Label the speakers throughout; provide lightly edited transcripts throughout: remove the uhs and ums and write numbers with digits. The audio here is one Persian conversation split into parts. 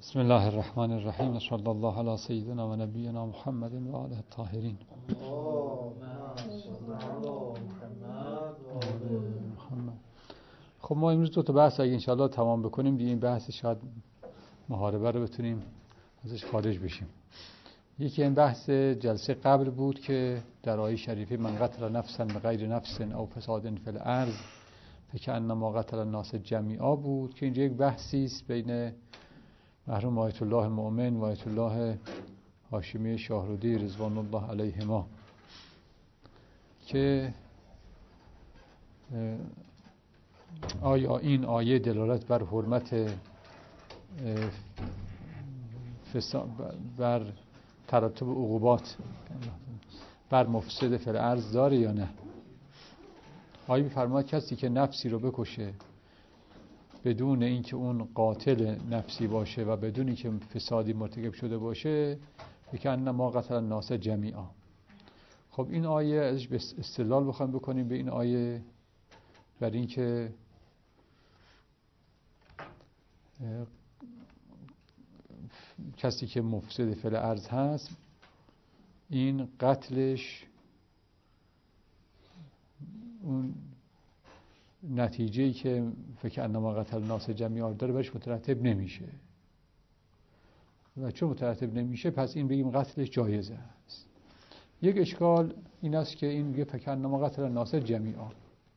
Speaker 1: بسم الله الرحمن الرحیم. صلی الله علی سیدنا و نبینا محمد و آله الطاهرین. خب ما امروز دو تا بحث اگه انشاءالله تمام بکنیم دیگه این بحث شاید محاربه رو بتونیم ازش خارج بشیم. یکی این بحث جلسه قبل بود که در آیه شریفه من قتل نفسا بغیر نفس او فساد فی الارض فکأنما قتل الناس جمیعا بود که اینجا یک بحثی است بین مرحوم آیت الله مؤمن و آیت الله هاشمی شاهرودی رضوان الله علیهما که آیا این آیه دلالت بر حرمت بر ترتب عقوبات بر مفسد فی الارض داره یا نه؟ آیه می‌فرماید کسی که نفسی رو بکشه بدون اینکه اون قاتل نفسی باشه و بدون اینکه فسادی مرتکب شده باشه فکأنما قتل الناس جمیعا. خب این آیه ازش استدلال بخوایم بکنیم به این آیه بر اینکه کسی که مفسد فی الارض هست این قتلش اون نتیجه‌ای که فکأنما قتل الناس جمیعا داره برش مترتب نمیشه و چون مترتب نمیشه پس این بگیم قتلش جایزه است. یک اشکال این است که این میگه فکأنما قتل الناس جمیعا.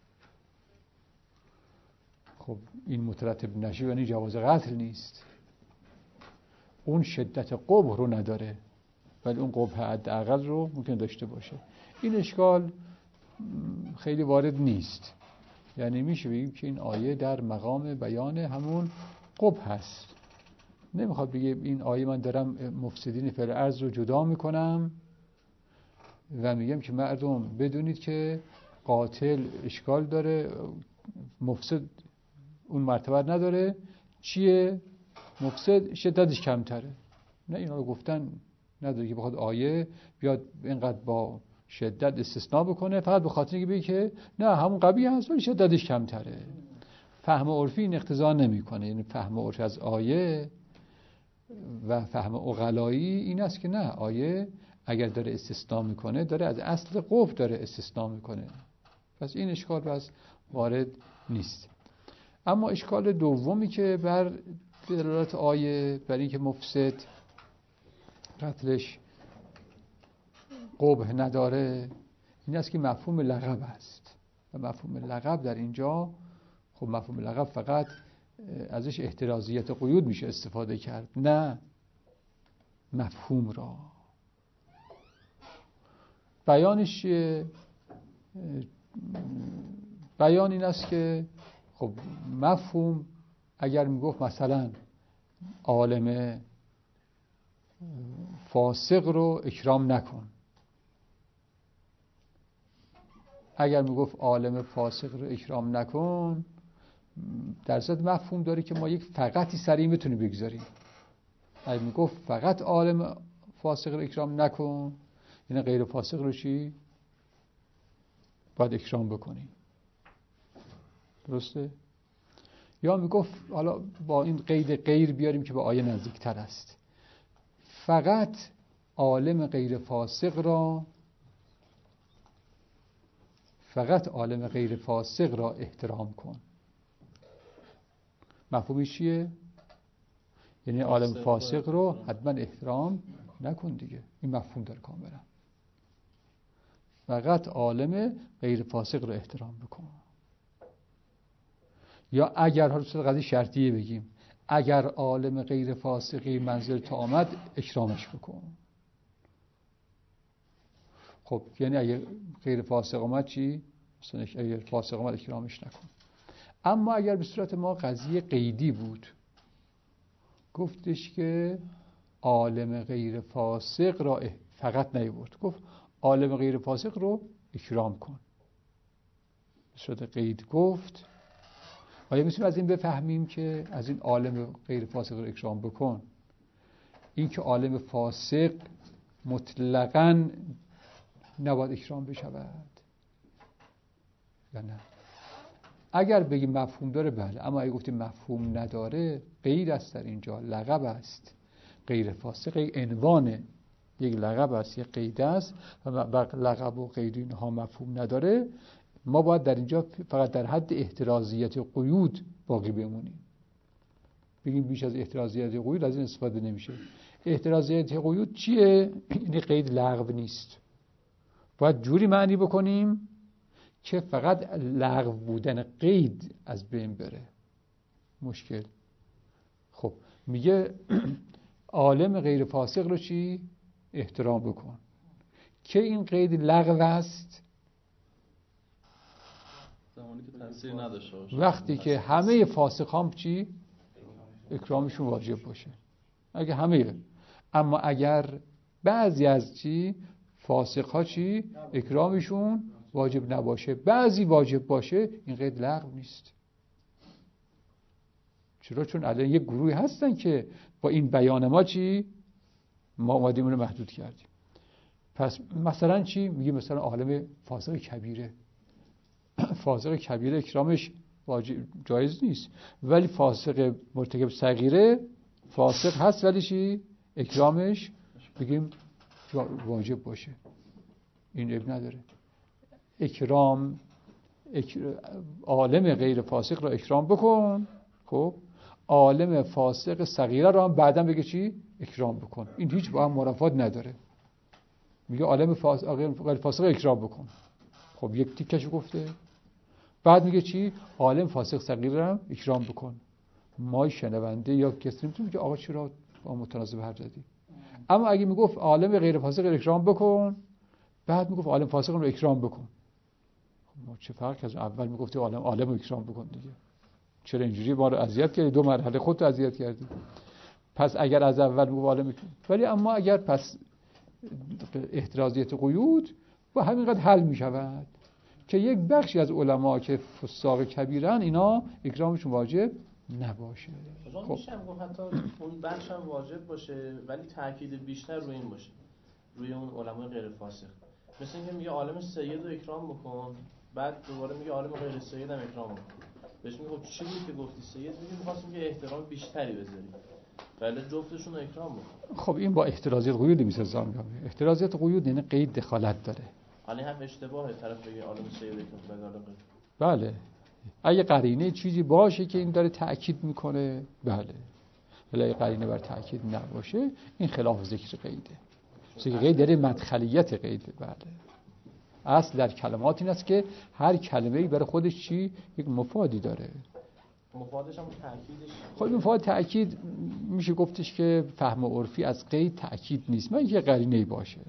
Speaker 1: خب این مترتب نشه یعنی جواز قتل نیست، اون شدت قبح رو نداره ولی اون قبح حداقل رو ممکن داشته باشه. این اشکال خیلی وارد نیست، یعنی میشه بگیم که این آیه در مقام بیان همون قبح هست. نمیخواد بگه این آیه من دارم مفسدین فی الارض رو جدا میکنم و میگم که مردم بدونید که قاتل اشکال داره، مفسد اون مرتبه نداره، چیه؟ مفسد شدتش کمتره. نه اینا رو گفتن نداره که بخواد آیه بیاد اینقدر با شدت استثناء بکنه فقط به خاطر اینکه بگه که نه همون قبیح هست ولی شدتش کمتره. فهم عرفی این اقتضا نمیکنه. یعنی فهم عرفی از آیه و فهم عقلایی این است که نه، آیه اگر داره استثناء میکنه داره از اصل قبح داره استثناء میکنه، پس این اشکال پس وارد نیست. اما اشکال دومی که بر دلالت آیه بر این که مفسد قتلش قبح نداره این است که مفهوم لقب است و مفهوم لقب در اینجا خب مفهوم لقب فقط ازش احترازیت قیود میشه استفاده کرد، نه مفهوم را. بیانش بیان این است که خب مفهوم اگر میگفت مثلا عالم فاسق رو اکرام نکن، اگر میگفت عالم فاسق رو اکرام نکن در ضمن مفهوم داره که ما یک فقطی سریع میتونیم بگذاریم. اگر میگفت فقط عالم فاسق رو اکرام نکن یعنی غیر فاسق رو چی؟ باید اکرام بکنیم، درسته؟ یا میگفت حالا با این قید غیر بیاریم که به آیه نزدیکتر است، فقط عالم غیر فاسق را احترام کن. مفهومش چیه؟ یعنی عالم فاسق رو حتما احترام نکن دیگه. این مفهوم داره کاملا. فقط عالم غیر فاسق رو احترام بکن. یا اگر حالا قضیه شرطیه بگیم اگر عالم غیر فاسقی منزل تا آمد اکرامش بکن. خب یعنی اگر غیر فاسق آمد چی؟ مثلا اگر فاسق آمد اکرامش نکن. اما اگر به صورت ما قضیه قیدی بود گفتش که عالم غیر فاسق را فقط نیورد، گفت عالم غیر فاسق رو اکرام کن، به صورت قید گفت. آیا میتونیم از این بفهمیم که از این عالم غیر فاسق رو اکرام بکن این که عالم فاسق مطلقاً نباید اکرام بشود یا نه؟ اگر بگی مفهوم داره بله، اما اگه گفتیم مفهوم نداره، غیر است در اینجا، لقب است. غیر فاسق یک عنوانه، یک لقب است، یک قید است و لقب و قید اینها مفهوم نداره. ما باید در اینجا فقط در حد احترازیت قیود باقی بمونیم. بگیم بیش از احترازیت قیود از این استفاده نمیشه. احترازیت قیود چیه؟ این قید لغو نیست. باید جوری معنی بکنیم که فقط لغو بودن قید از بین بره. مشکل. خب میگه عالم غیر فاسق رو چی؟ احترام بکن. که این قید لغو است
Speaker 2: زمانی که تاثیر نداشته باشه،
Speaker 1: وقتی که همه فاسقان چی؟ اکرامشون واجب باشه. اگه همه، اما اگر بعضی از چی؟ فاسق‌ها چی؟ اکرامشون واجب نباشه، بعضی واجب باشه، این قید لغو نیست. چرا؟ چون الان یک گروهی هستن که با این بیان ما چی؟ ما اومدیم اون رو محدود کردیم. پس مثلا چی؟ میگه مثلا عالم فاسق کبیره. فاسق کبیره اکرامش واجب جایز نیست، ولی فاسق مرتکب صغیره فاسق هست ولی چی؟ اکرامش بگیم واجب باشه. این عیب نداره. اکرام عالم غیر فاسق را اکرام بکن، خب عالم فاسق صغیره را هم بعداً بگه چی؟ اکرام بکن. این هیچ با هم مرافات نداره. میگه عالم غیر فاسق اکرام بکن. خب یک تیکش گفته. بعد میگه چی؟ عالم فاسق صغیره را اکرام بکن. ما شنونده یا کسی نمیتونه که آقا چرا با متناسب حرف زدی؟ اما اگه میگفت عالم غیر فاسق را اکرام بکن، بعد میگفت عالم فاسق رو اکرام بکن، خب ما چه فرق از اول میگفتی عالم رو اکرام بکن دیگه؟ چرا اینجوری ما رو اذیت کردی؟ دو مرحله خودت اذیت کردی. پس اگر از اول میگفت عالم، ولی اما اگر پس احترازیت قیود با همینقدر حل میشود که یک بخشی از علما که فساق کبیرن اینا اکرامشون واجب نباشه.
Speaker 3: خب میشه هم گفت حتی اون بخش هم واجب باشه ولی تاکید بیشتر روی این باشه، روی اون علمای غیر فاسق. مثل اینکه میگه عالم سید رو اکرام بکن، بعد دوباره میگه عالم غیر سید هم اکرام بکن. بهش میگه خب چی بود که گفتی سید؟ میگه می‌خواستم که احترام بیشتری بذاری، ولی جفتشون رو اکرام بکن.
Speaker 1: خب این با احترازیت قیود میسازه. احترازیت قیود یعنی قید دخالت داره.
Speaker 3: حالا هم اشتباهه طرف بگه عالم سید اکرام بکن.
Speaker 1: بله اگه قرینه چیزی باشه که این داره تأکید میکنه بله، ولی اگه قرینه بر تأکید نباشه این خلاف ذکر قیده. ذکر قید داره مدخلیت قیده. بله اصل در کلمات این است که هر کلمه‌ای برای خودش چی؟ یک مفادی داره.
Speaker 3: مفادش هم تأکیدش.
Speaker 1: خب این مفاد تأکید میشه گفتش که فهم عرفی از قید تأکید نیست، من یه قرینه‌ای باشه.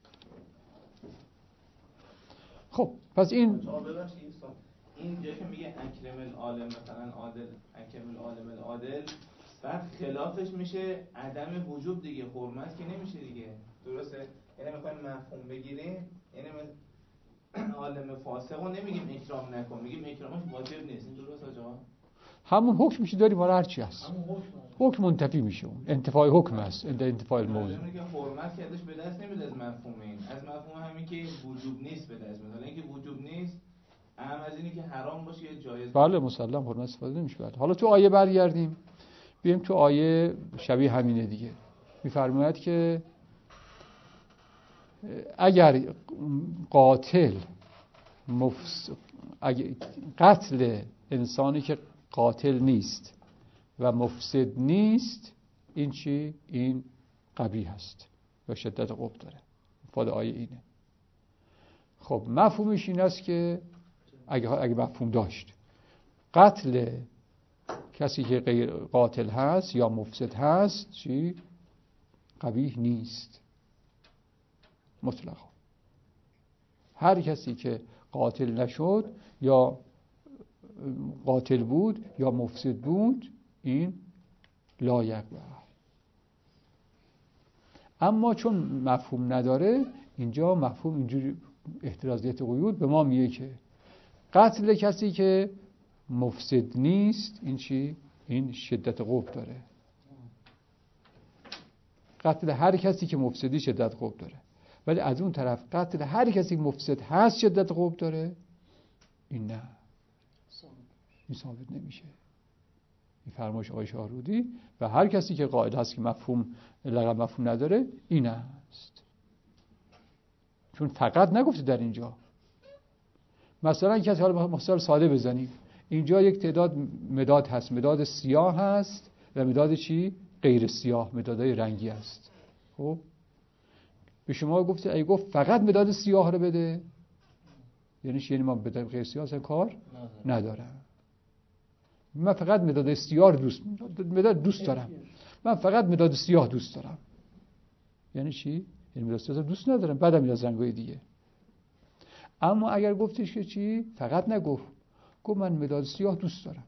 Speaker 1: خب پس این
Speaker 4: اینجا که میگه اکرم العالم مثلا عادل، اکرم العالم العادل، بعد خلافش میشه عدم وجوب دیگه، حرمت که نمیشه دیگه، درسته؟ یعنی میخوایم مفهوم بگیریم، یعنی عالم فاسق رو نمیگیم اکرام نکن، میگیم اکرامش واجب نیست. این درسته آقا؟
Speaker 1: همون حکمش داریم حالا هرچی هست حکم منتفی میشه، اون انتفاع حکم است، انتفاع الموضوع.
Speaker 4: میگه حرمت کردش به دست نمیاد از مفهوم این، از مفهوم همین که وجوب نیست به دست میاد. حالا اینکه وجوب نیست اهم از اینی که حرام باشه یا جایز.
Speaker 1: بله مسلم حرمت استفاده نمیشه. بله حالا تو آیه برگردیم بیایم تو آیه شبیه همینه دیگه. میفرماید که اگر قاتل اگر قتل انسانی که قاتل نیست و مفسد نیست، این چی؟ این قبیح هست و شدت قبح داره. مفاد آیه اینه. خب مفهومش این است که اگه مفهوم داشت قتل کسی که غیر قاتل هست یا مفسد هست چی؟ قبیح نیست مطلقا. هر کسی که قاتل نشد یا قاتل بود یا مفسد بود این لایق بود. اما چون مفهوم نداره اینجا مفهوم اینجوری احترازیت قیود به ما میگه که قتل کسی که مفسد نیست این چی؟ این شدت قبح داره. قتل هر کسی که مفسدی شدت قبح داره، ولی از اون طرف قتل هر کسی که مفسد هست شدت قبح داره، این نه. این ثابت نمیشه. این فرمایش آقای شاهرودی و هر کسی که قائل هست که مفهوم لقب مفهوم نداره این است. چون فقط نگفته در اینجا. مثلا کسی حالا مثال ساده بزنیم، اینجا یک تعداد مداد هست، مداد سیاه هست و مداد چی؟ غیر سیاه، مدادهای رنگی هست. خب به شما گفته ای گفت فقط مداد سیاه رو بده، یعنی چی؟ یعنی ما مداد غیر سیاه اصلا کار ندارم. من فقط مداد سیاه رو دوست دارم. من فقط مداد سیاه دوست دارم. یعنی چی؟ یعنی مداد سیاه دوست ندارم، بعدم مداد رنگای دیگه. اما اگر گفتش که چی؟ فقط نگفت، گفت من مداد سیاه دوست دارم.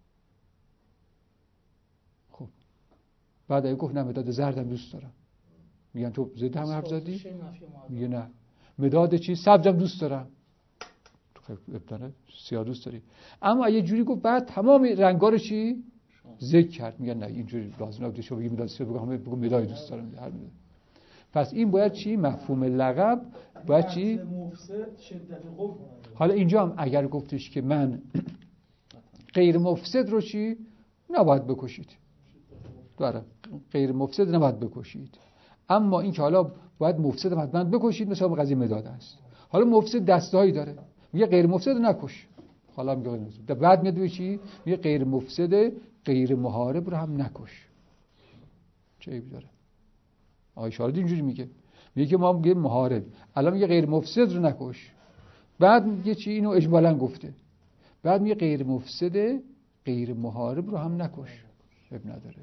Speaker 1: خب بعد اگه گفت نه مداد زردم دوست دارم، میگن تو ضد هم حرف زدی؟ میگه نه مداد چی؟ سبزم دوست دارم. ابتداً سیاه دوست داری. اما یه جوری گفت بعد تمام رنگا رو چی؟ ذکر کرد. میگن نه اینجوری لازم نبوده شو بگی مداد سیاه، بگو مداد دوست دارم. پس این باید چی؟ مفهوم لقب باید چی؟ حالا اینجا هم اگر گفتش که من غیر مفسد رو چی؟ نباید بکشید. داره غیر مفسد نباید بکشید. اما این که حالا باید مفسد هم حتما بکشید، مثلا قضیه مداد است. حالا مفسد دستهایی داره، میگه غیر مفسد نکش. حالا میگه غیر مفسد، بعد میاد چی؟ میگه غیر مفسد غیر محارب رو هم نکش. چه عیبی داره؟ آقای شاهرودی اینجوری میگه که ما میگه محارب، الان میگه غیر مفسد رو نکش، بعد میگه چی؟ اینو اجمالاً گفته، بعد میگه غیر مفسد غیر محارب رو هم نکش. عیب نداره.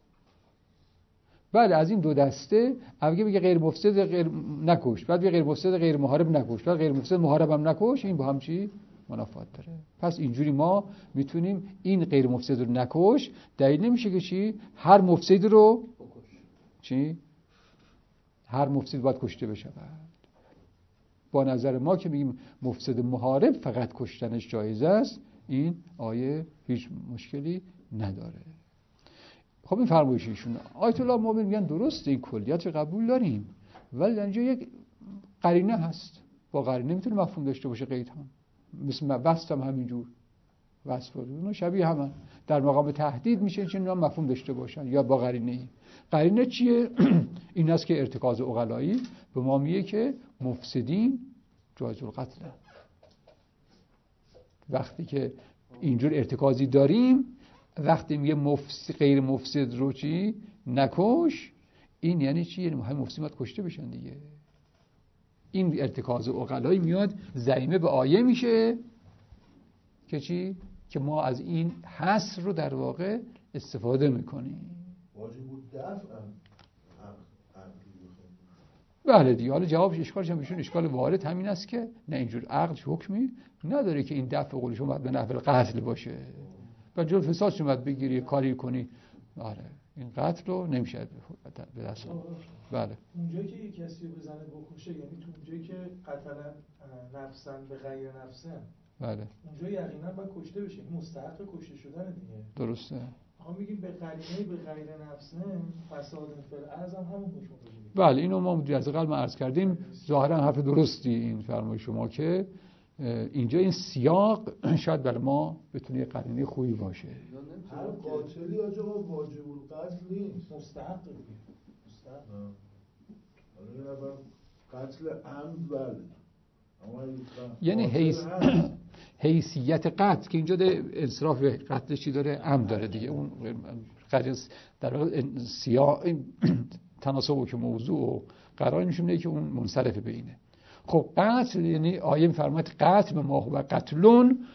Speaker 1: بعد از این دو دسته اگه میگه غیر مفسد غیر نکش، بعد میگه غیر مفسد غیر محارب نکش، بعد غیر مفسد محارب هم نکش، این با هم چی؟ منافات داره. پس اینجوری ما میتونیم این غیر مفسد رو نکش دلیل نمیشه که چی؟ هر مفسد رو چی؟ هر مفسد باید کشته بشه. با نظر ما که میگیم مفسد محارب فقط کشتنش جایز است، این آیه هیچ مشکلی نداره. خب این فرمایش ایشون آیت الله مومن میگن درسته، این کلیت رو قبول داریم، ولی اینجا یک قرینه هست، با قرینه میتونه مفهوم داشته باشه. قید هم مثل وصف هم همینجور، وصف اون شبیه هم در مقام تهدید میشه چون اینا مفهوم داشته باشن یا با قرینه. قرینه چیه؟ این است که ارتکاز عقلایی به ما میگه که مفسدین جایز القتل. وقتی که اینجور ارتکازی داریم، وقتی میگه غیر مفسد رو چی؟ نکش، این یعنی چی؟ یعنی همه مفسدین باید کشته بشن دیگه. این ارتکاز عقلایی میاد ضمیمه به آیه میشه که چی؟ که ما از این حصر رو در واقع استفاده میکنیم.
Speaker 5: واجب دفع
Speaker 1: بله دیگه. حالا جوابش اشکالش هم ایشون اشکال وارد همین است که نه اینجور عقل حکمی نداره که این دفع قولشون باید به نحو قتل باشه و جلو فسادش باید بگیری کاری کنی. آره این قتل رو نمیشه به دست آورد. بله
Speaker 6: اونجایی که یک کسی رو بزنه بکشه، یعنی تو اونجایی که قتل نفسن به غیر نفسن، بله اونجا یقینا باید کشته بشه، این مستحق کشته شدن دیگه.
Speaker 1: درسته.
Speaker 6: آقا میگیم به قرینه به غیر نفسن فساد فی الارض هم همون حکم بگیریم.
Speaker 1: بله اینو ما از قبل عرض کردیم، ظاهرا حرف درستی این فرمای شما که اینجا این سیاق شاید برای ما بتونه قرینه خوبی باشه.
Speaker 5: هر قاتلی آجا واجب القتل نیست،
Speaker 6: مستحق دیگه. مستحق.
Speaker 5: حالا یه نفر قتل عمد بله،
Speaker 1: یعنی حیثیت قتل که اینجا انصراف قتل چی داره؟ عمد داره دیگه. اون قرینه در واقع سیاق تناسب که موضوع و قرار نشونه که اون منصرف به اینه. خب قتل یعنی آیه می‌فرماید قتل ما هو قتلون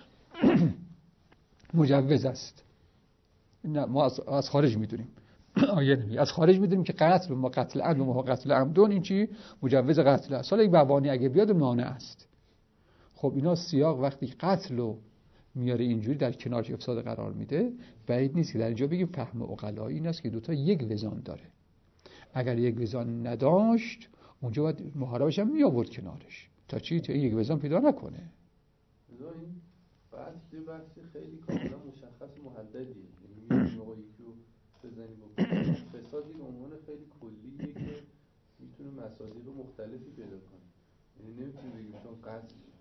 Speaker 1: مجوز است. نه ما از خارج میدونیم. آیه نمیگه، از خارج میدونیم که قتل ما قتل عمد ما هو قتل عمدون این چی؟ مجوز قتل است. حالا یک بوانی اگه بیاد مانع است. خب اینا سیاق وقتی قتل رو میاره اینجوری در کنارش افساد قرار میده، بعید نیست که در اینجا بگیم فهم عقلایی این است که دوتا یک وزن داره. اگر یک وزن نداشت اونجا باید محاربش هم می آورد کنارش تا چی؟ تا یک وزن پیدا نکنه.
Speaker 2: این بحثی خیلی کاملا مشخص محددیه. یعنی موقعی که بزنی بکنی فساد این عنوان خیلی کلیه که میتونه مصادیق مختلفی پیدا کنه. یعنی نمیتونی بگیم چون قتل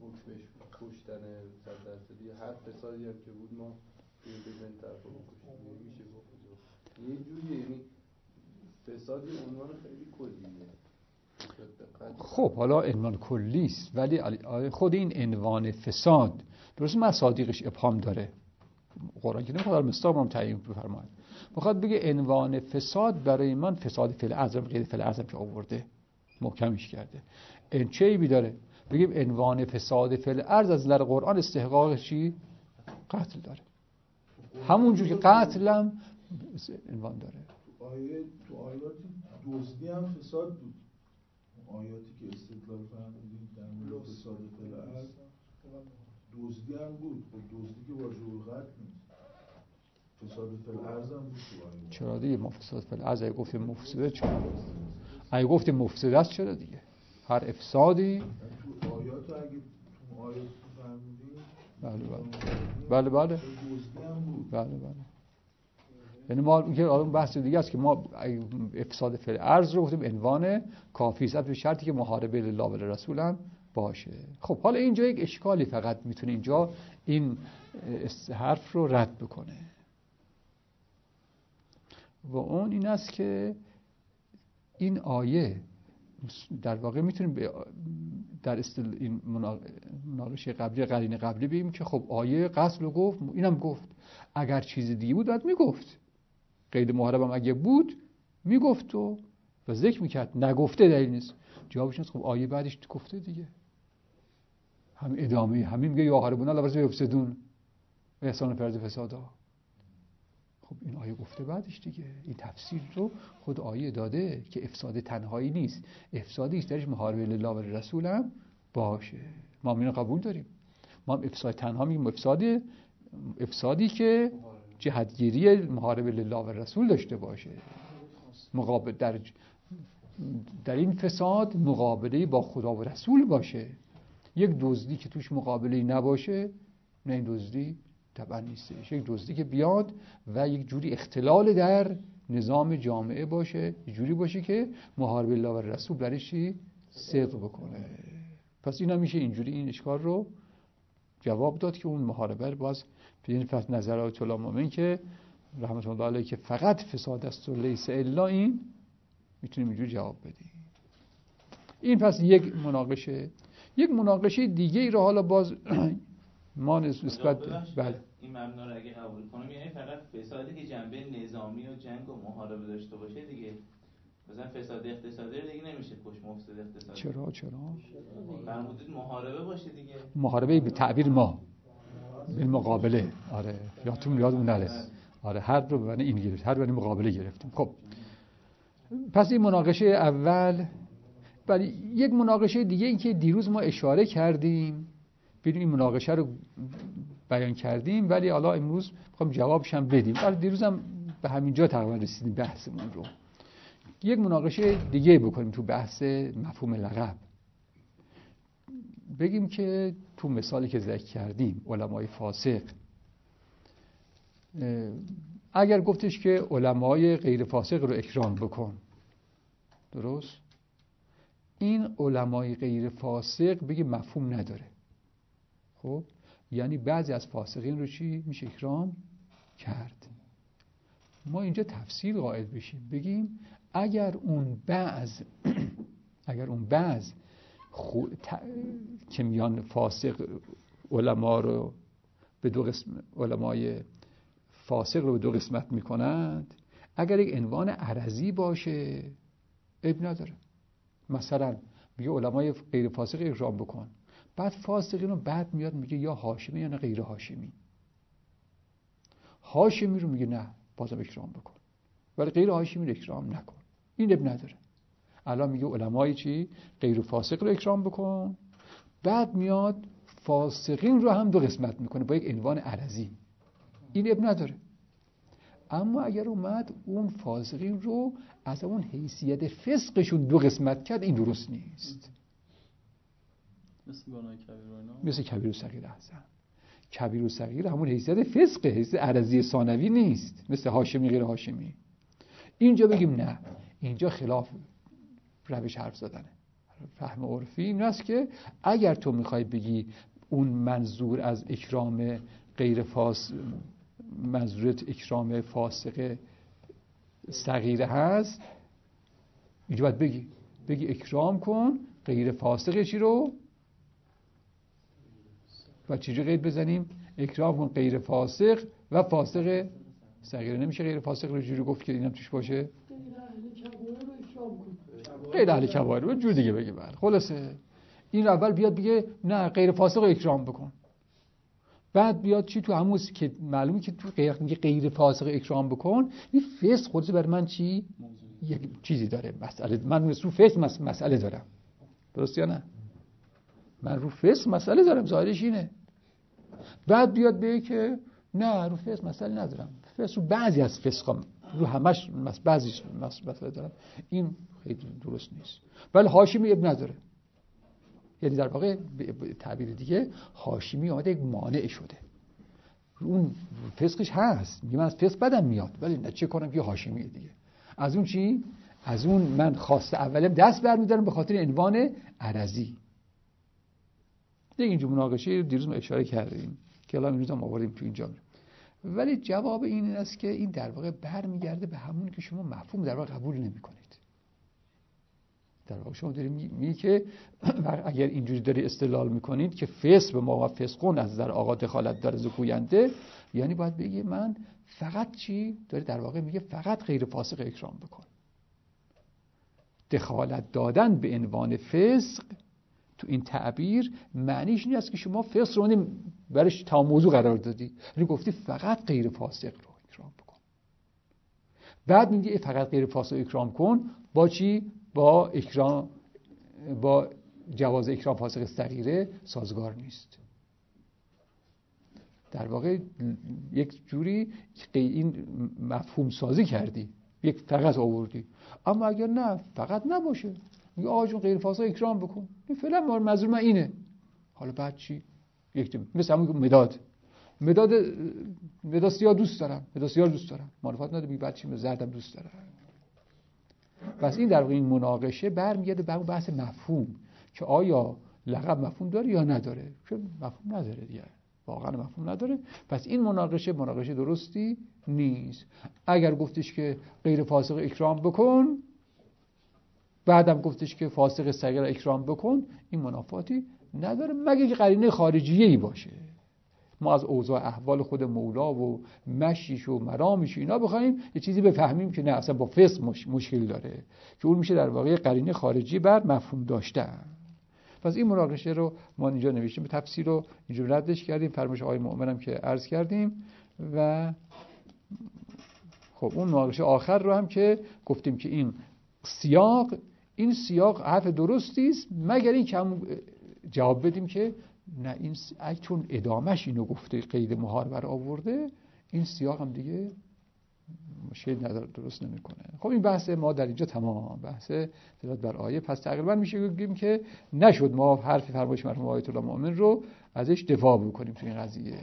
Speaker 2: حکمش کشتن 100%، هر فسادی هم که بود ما بزن طرف رو بکشیم میشه گفت یه جوریه، یعنی فساد یه عنوان خیلی کلیه.
Speaker 1: خب حالا عنوان کلی است، ولی خود این عنوان فساد درست مصادیقش ابهام داره. قرآن که نمیخواد مصداق هم تعیین بفرماید، میخواد بگه عنوان فساد برای من فساد فعل اعظم غیر فعل اعظم که آورده محکمش کرده. این چه بی داره بگیم عنوان فساد فعل ارض از نظر قرآن استحقاق چی؟ قتل داره، همونجور که قتل هم عنوان داره.
Speaker 5: تو آیات دزدی هم فساد بود، آیاتی که استدلال فرمودید در مورد فساد فعل ارض دزدی هم بود. خب دزدی که واجب قتل نیست، فساد فعل ارض هم بود.
Speaker 1: چرا دیگه ما فساد فعل ارض اگه گفتیم مفسده، چرا اگه گفتیم مفسده است چرا دیگه هر افسادی
Speaker 5: تو آیات اگه تو آیات فرمودید
Speaker 1: بله
Speaker 5: دزدی هم بود.
Speaker 1: بله یعنی ما میگه اون بحث دیگه است که ما افساد فعل ارض رو گفتیم عنوان کافی است به شرطی که محاربه لله و رسول هم باشه. خب حالا اینجا یک اشکالی فقط میتونه اینجا این حرف رو رد بکنه و اون این است که این آیه در واقع میتونیم در این مناقشه قبلی قرینه قبلی بگیم که خب آیه قتل رو گفت، اینم گفت، اگر چیز دیگه بود باید میگفت، قید محارب هم اگه بود میگفت و ذکر میکرد، نگفته دلیل نیست. جوابش نیست. خب آیه بعدش گفته دیگه، هم ادامه همین میگه یا حاربون الله ورسول یفسدون و احسان فرض فسادا. خب این آیه گفته بعدش دیگه، این تفسیر رو خود آیه داده که افساد تنهایی نیست، افسادی است درش محاربه لله و رسول هم باشه. ما اینو قبول داریم. ما هم افساد تنها میگیم افسادی که جهتگیری محاربه لله و رسول داشته باشه. مقابل در این فساد مقابله با خدا و رسول باشه. یک دزدی که توش مقابله نباشه، نه این دزدی طبعا نیستش. یک دزدی که بیاد و یک جوری اختلال در نظام جامعه باشه، یک جوری باشه که محاربه الله و رسول برش صدق بکنه. پس اینا میشه اینجوری این اشکال رو جواب داد که اون محاربه رو باز بدین فقط نظرات علماء که رحمت الله علیه که فقط فساد است و لیس الا، این میتونیم اینجوری جواب بدیم. این پس یک مناقشه دیگه ای رو حالا باز ما نسبت
Speaker 4: بله این مبنا رو اگه قبول کنم یعنی فقط فسادی که جنبه نظامی و جنگ و محاربه داشته باشه دیگه، مثلا فساد اقتصادی رو دیگه نمیشه کش مفسد اقتصادی.
Speaker 1: چرا
Speaker 4: فرمودید محاربه باشه دیگه،
Speaker 1: محاربه به تعبیر ما بالمقابله. آره یادمون نره. آره حرب رو به معنی این گرفت، حرب به معنی مقابله گرفتیم. خب پس این مناقشه اول. ولی یک مناقشه دیگه این که دیروز ما اشاره کردیم، ببین این مناقشه رو بیان کردیم ولی حالا امروز میخوام جوابش هم بدیم. ولی دیروز هم به همین جا تقریبا رسیدیم بحثمون رو. یک مناقشه دیگه بکنیم تو بحث مفهوم لقب. بگیم که تو مثالی که ذکر کردیم علمای فاسق، اگر گفتش که علمای غیر فاسق رو اکرام بکن، درست؟ این علمای غیر فاسق بگیم مفهوم نداره. خب یعنی بعضی از فاسقین رو چی میشه اکرام کرد. ما اینجا تفصیل قائل بشیم بگیم اگر اون بعض که میان فاسق علما رو به دو قسم، علمای فاسق رو به دو قسمت میکنند، اگر یک عنوان عرضی باشه عیب نداره. مثلا میگه علمای غیر فاسق اکرام بکن، بعد فاسقین رو بعد میاد میگه یا هاشمی یا نه غیر هاشمی. هاشمی رو میگه نه بازم اکرام بکن، ولی غیر هاشمی رو اکرام نکن. این عیب نداره. الان میگه علمای چی؟ غیر فاسق رو اکرام بکن، بعد میاد فاسقین رو هم دو قسمت میکنه با یک عنوان عرضی. این عیب نداره. اما اگر اومد اون فاسقین رو از اون حیثیت فسقشون دو قسمت کرد، این درست نیست. مثل کبیر و صغیر احسن. کبیر و صغیر همون حیثیت فسقه، حیثیت عرضی ثانوی نیست، مثل هاشمی غیر هاشمی. اینجا بگیم نه، اینجا خلاف روش حرف زدنه. فهم عرفی این است که اگر تو میخوای بگی اون منظور از اکرام منظورت اکرام فاسق صغیره هست، اینجا باید بگی اکرام کن غیر فاسق چی رو؟ و چجوری قید بزنیم؟ اکرام کن غیر فاسق و فاسق صغیره. نمیشه غیر فاسق رو جوری گفت که اینم توش باشه؟ غیر اهل کبائر رو جور دیگه بگی. بعد خلاصه این اول بیاد بگه نه غیر فاسق رو اکرام بکن، بعد بیاد چی تو همون که معلومه که تو غیر فاسق اکرام بکن، این فسق خودش برای من چی یک چیزی داره، مسئله. من رو فسق مسئله دارم، درست یا نه؟ من رو فسق مسئله دارم، ظاهرش اینه. بعد بیاد بگه که نه رو فسق مسئله ندارم، فسق رو بعضی از فسقام، رو همش بعضیش مسئله دارم. این خیلی درست نیست. ولی هاشمی اب نداره، یعنی در واقع تعبیر دیگه هاشمی آمده یک مانع شده، اون فسقش هست، میگه من از فسق بدم میاد ولی نه چه کنم که هاشمی دیگه. از اون چی؟ از اون من خواسته اولم دست برمی‌دارم به خاطر عنوان عرضی. دیگه اینجا مناقشه دیروز ما اشاره کردیم که الان امروز هم آوردیم تو اینجا. ولی جواب این است که این در واقع برمیگرده به همون که شما مفهوم در واقع قبول نمی‌کنید. در واقع شما دارید میگی که اگر اینجوری داری استدلال میکنید که فسق به ما فسقون از در آقا دخالت داره زکوینده، یعنی باید بگی من فقط چی؟ داره در واقع میگه فقط غیر فاسق اکرام بکن. دخالت دادن به عنوان فسق تو این تعبیر معنیش این است که شما فسق رو برش تا موضوع قرار دادی، یعنی گفتی فقط غیر فاسق رو اکرام بکن. بعد میگه فقط غیر فاسق اکرام کن با چی؟ با جواز اکرام فاسق صغیره سازگار نیست. در واقع یک جوری این مفهوم سازی کردی، یک فقط آوردی. اما اگر نه فقط نباشه، میگه آقا جون غیر فاسق اکرام بکن، این فعلا منظور من اینه. حالا بعد چی؟ مثل همون مداد سیاه دوست دارم، مداد سیاه دوست دارم، معرفت نداره. بعد چی؟ زردم دوست دارم. پس این در واقع این مناقشه برمیگرده به اون بحث مفهوم که آیا لقب مفهوم داره یا نداره. چون مفهوم نداره دیگه، واقعا مفهوم نداره. پس این مناقشه درستی نیست. اگر گفتش که غیر فاسق اکرام بکن، بعدم گفتش که فاسق صغیر اکرام بکن، این منافاتی نداره مگه که قرینه خارجیه‌ای باشه. ما از اوضاع احوال خود مولا و مشیش و مرامش اینا بخوایم یه چیزی بفهمیم که نه اصلا با فسق مشکل داره، که اون میشه در واقع قرینه خارجی بر مفهوم داشتن. پس این مناقشه رو ما اینجا نوشتیم، به تفصیل رو اینجا ردش کردیم، فرمایش آقای مؤمنم که عرض کردیم. و خب اون مناقشه آخر رو هم که گفتیم که این سیاق حرف درستی است، مگر این که هم جواب بدیم که نه این چون ادامش اینو گفته قید محاربه رو آورده، این سیاق هم دیگه مشکل نداره، درست نمیکنه. خب این بحث ما در اینجا تمام، بحث دلالت بر آیه. پس تقریبا میشه بگیم که نشد ما حرف فرمایش مرحوم آیت الله مؤمن رو ازش دفاع بکنیم تو این قضیه.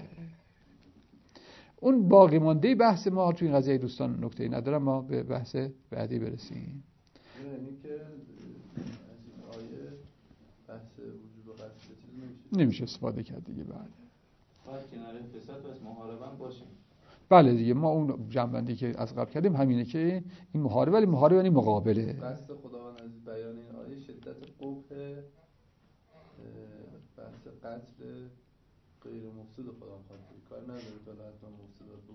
Speaker 1: اون باقی مانده بحث ما تو این قضیه دوستان نکته‌ای ندارم، ما به بحث بعدی برسیم.
Speaker 2: یعنی که از این آیه بحث وجوب قصد
Speaker 1: نمیشه استفاده کرد دیگه. بعد
Speaker 4: باید کنار فساد و محاربه هم باشه.
Speaker 1: بله دیگه، ما اون جنبندی که از قبل کردیم همینه که این محاربه، ولی محاربه یعنی مقابله.
Speaker 2: قصد خداوند از بیان این آیه شدت قبح بحث قتل غیر مفسد خدا می‌خواد، کار نداره تا حتما مفسد رو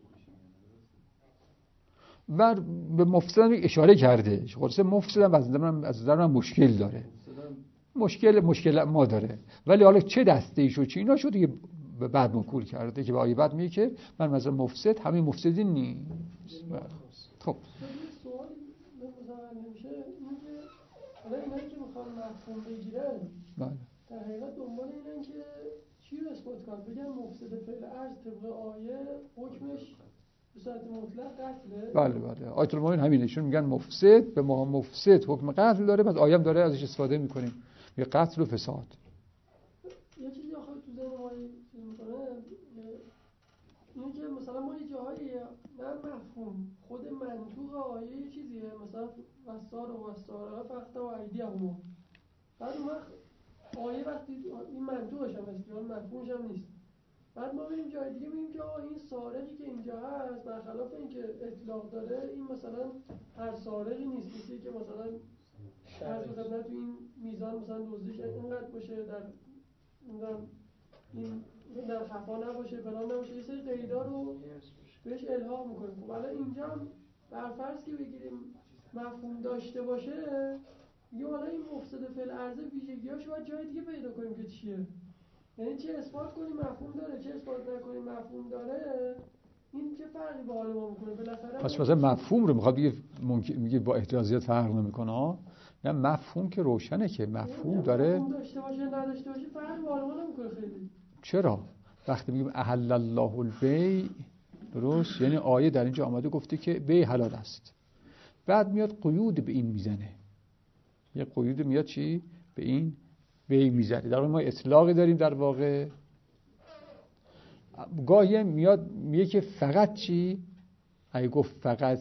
Speaker 2: بکشیم.
Speaker 1: به مفسد هم اشاره کرده، خلاصه مفسد هم از نظر من مشکل داره، مشکل ما داره، ولی حالا چه دسته‌ایش و چه اینا شد دیگه بعد مکول کرده که به آیه بعد میگه که من مثلا مفسد همین مفسدین نیست. خب
Speaker 6: سوال متوجه میشه اینکه حالا اینایی که میخوان مفهوم بگیرن در حقیقت دنبال اینن که چی رو اثبات کنن، بگن مفسد فعل ارض طبق آیه حکمش به صورت مطلق قتله.
Speaker 1: بله آیت المؤمنین همینشون میگن مفسد به ما مفسد حکم قتل داره، پس آیه هم داره ازش استفاده میکنیم، یه قتل و فساد.
Speaker 6: یه چیزی آخه تو ذهن ما چیز میکنه اینه که مثلا ما یه جاهایی نه مفهوم خود منطوق آیه چیزیه، مثلا وسار و وسار فقط و عیدی همون بعد اون آیه وقتی این منطوقش هم هست مفهومش هم نیست، بعد ما بریم جای دیگه میگیم که این سارقی که اینجا هست برخلاف اینکه اطلاق داره، این مثلا هر سارقی نیست، کسی که مثلا فرض بکنم تو این میزان مثلا دزدیش اینقدر باشه، این در خفا نباشه، فلان نباشه، یه سری قیدا رو بهش الحاق میکنه. خب الان اینجا هم برفرض که بگیریم مفهوم داشته باشه، میگه حالا این مفسد فی الارض ویژگیاشو باید جای دیگه پیدا کنیم که چیه. یعنی چه اثبات کنیم مفهوم داره، چه اثبات نکنیم مفهوم داره، این چه فرقی با حال ما میکنه؟ بالاخره
Speaker 1: پس مثلا مفهوم رو میخواد بگه، میگه با احترازیات فرق نمیکنه ها. نه مفهوم که روشنه که مفهوم داره،
Speaker 6: مفهوم داشته باشه نداشته باشه فرق با حال ما نمیکنه خیلی.
Speaker 1: چرا؟ وقتی میگیم احل الله البیع، درست، یعنی آیه در اینجا آمده گفته که بیع حلال است، بعد میاد قیود به این میزنه، یه قیود میاد چی؟ به این بیع میزنه. در واقع ما اطلاقی داریم در واقع. گاهی میاد میگه که فقط چی؟ اگه گفت فقط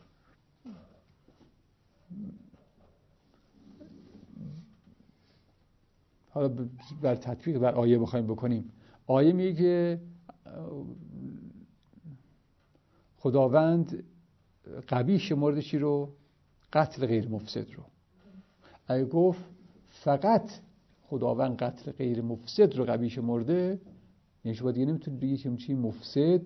Speaker 1: حالا بر تطبیق بر آیه بخوایم بکنیم، آیه میگه که خداوند قبیح شمرده چی رو؟ قتل غیر مفسد رو. اگه گفت فقط خداوند قتل غیر مفسد رو قبیح شمرده، یعنی شما دیگه نمیتونید بگید که چی مفسد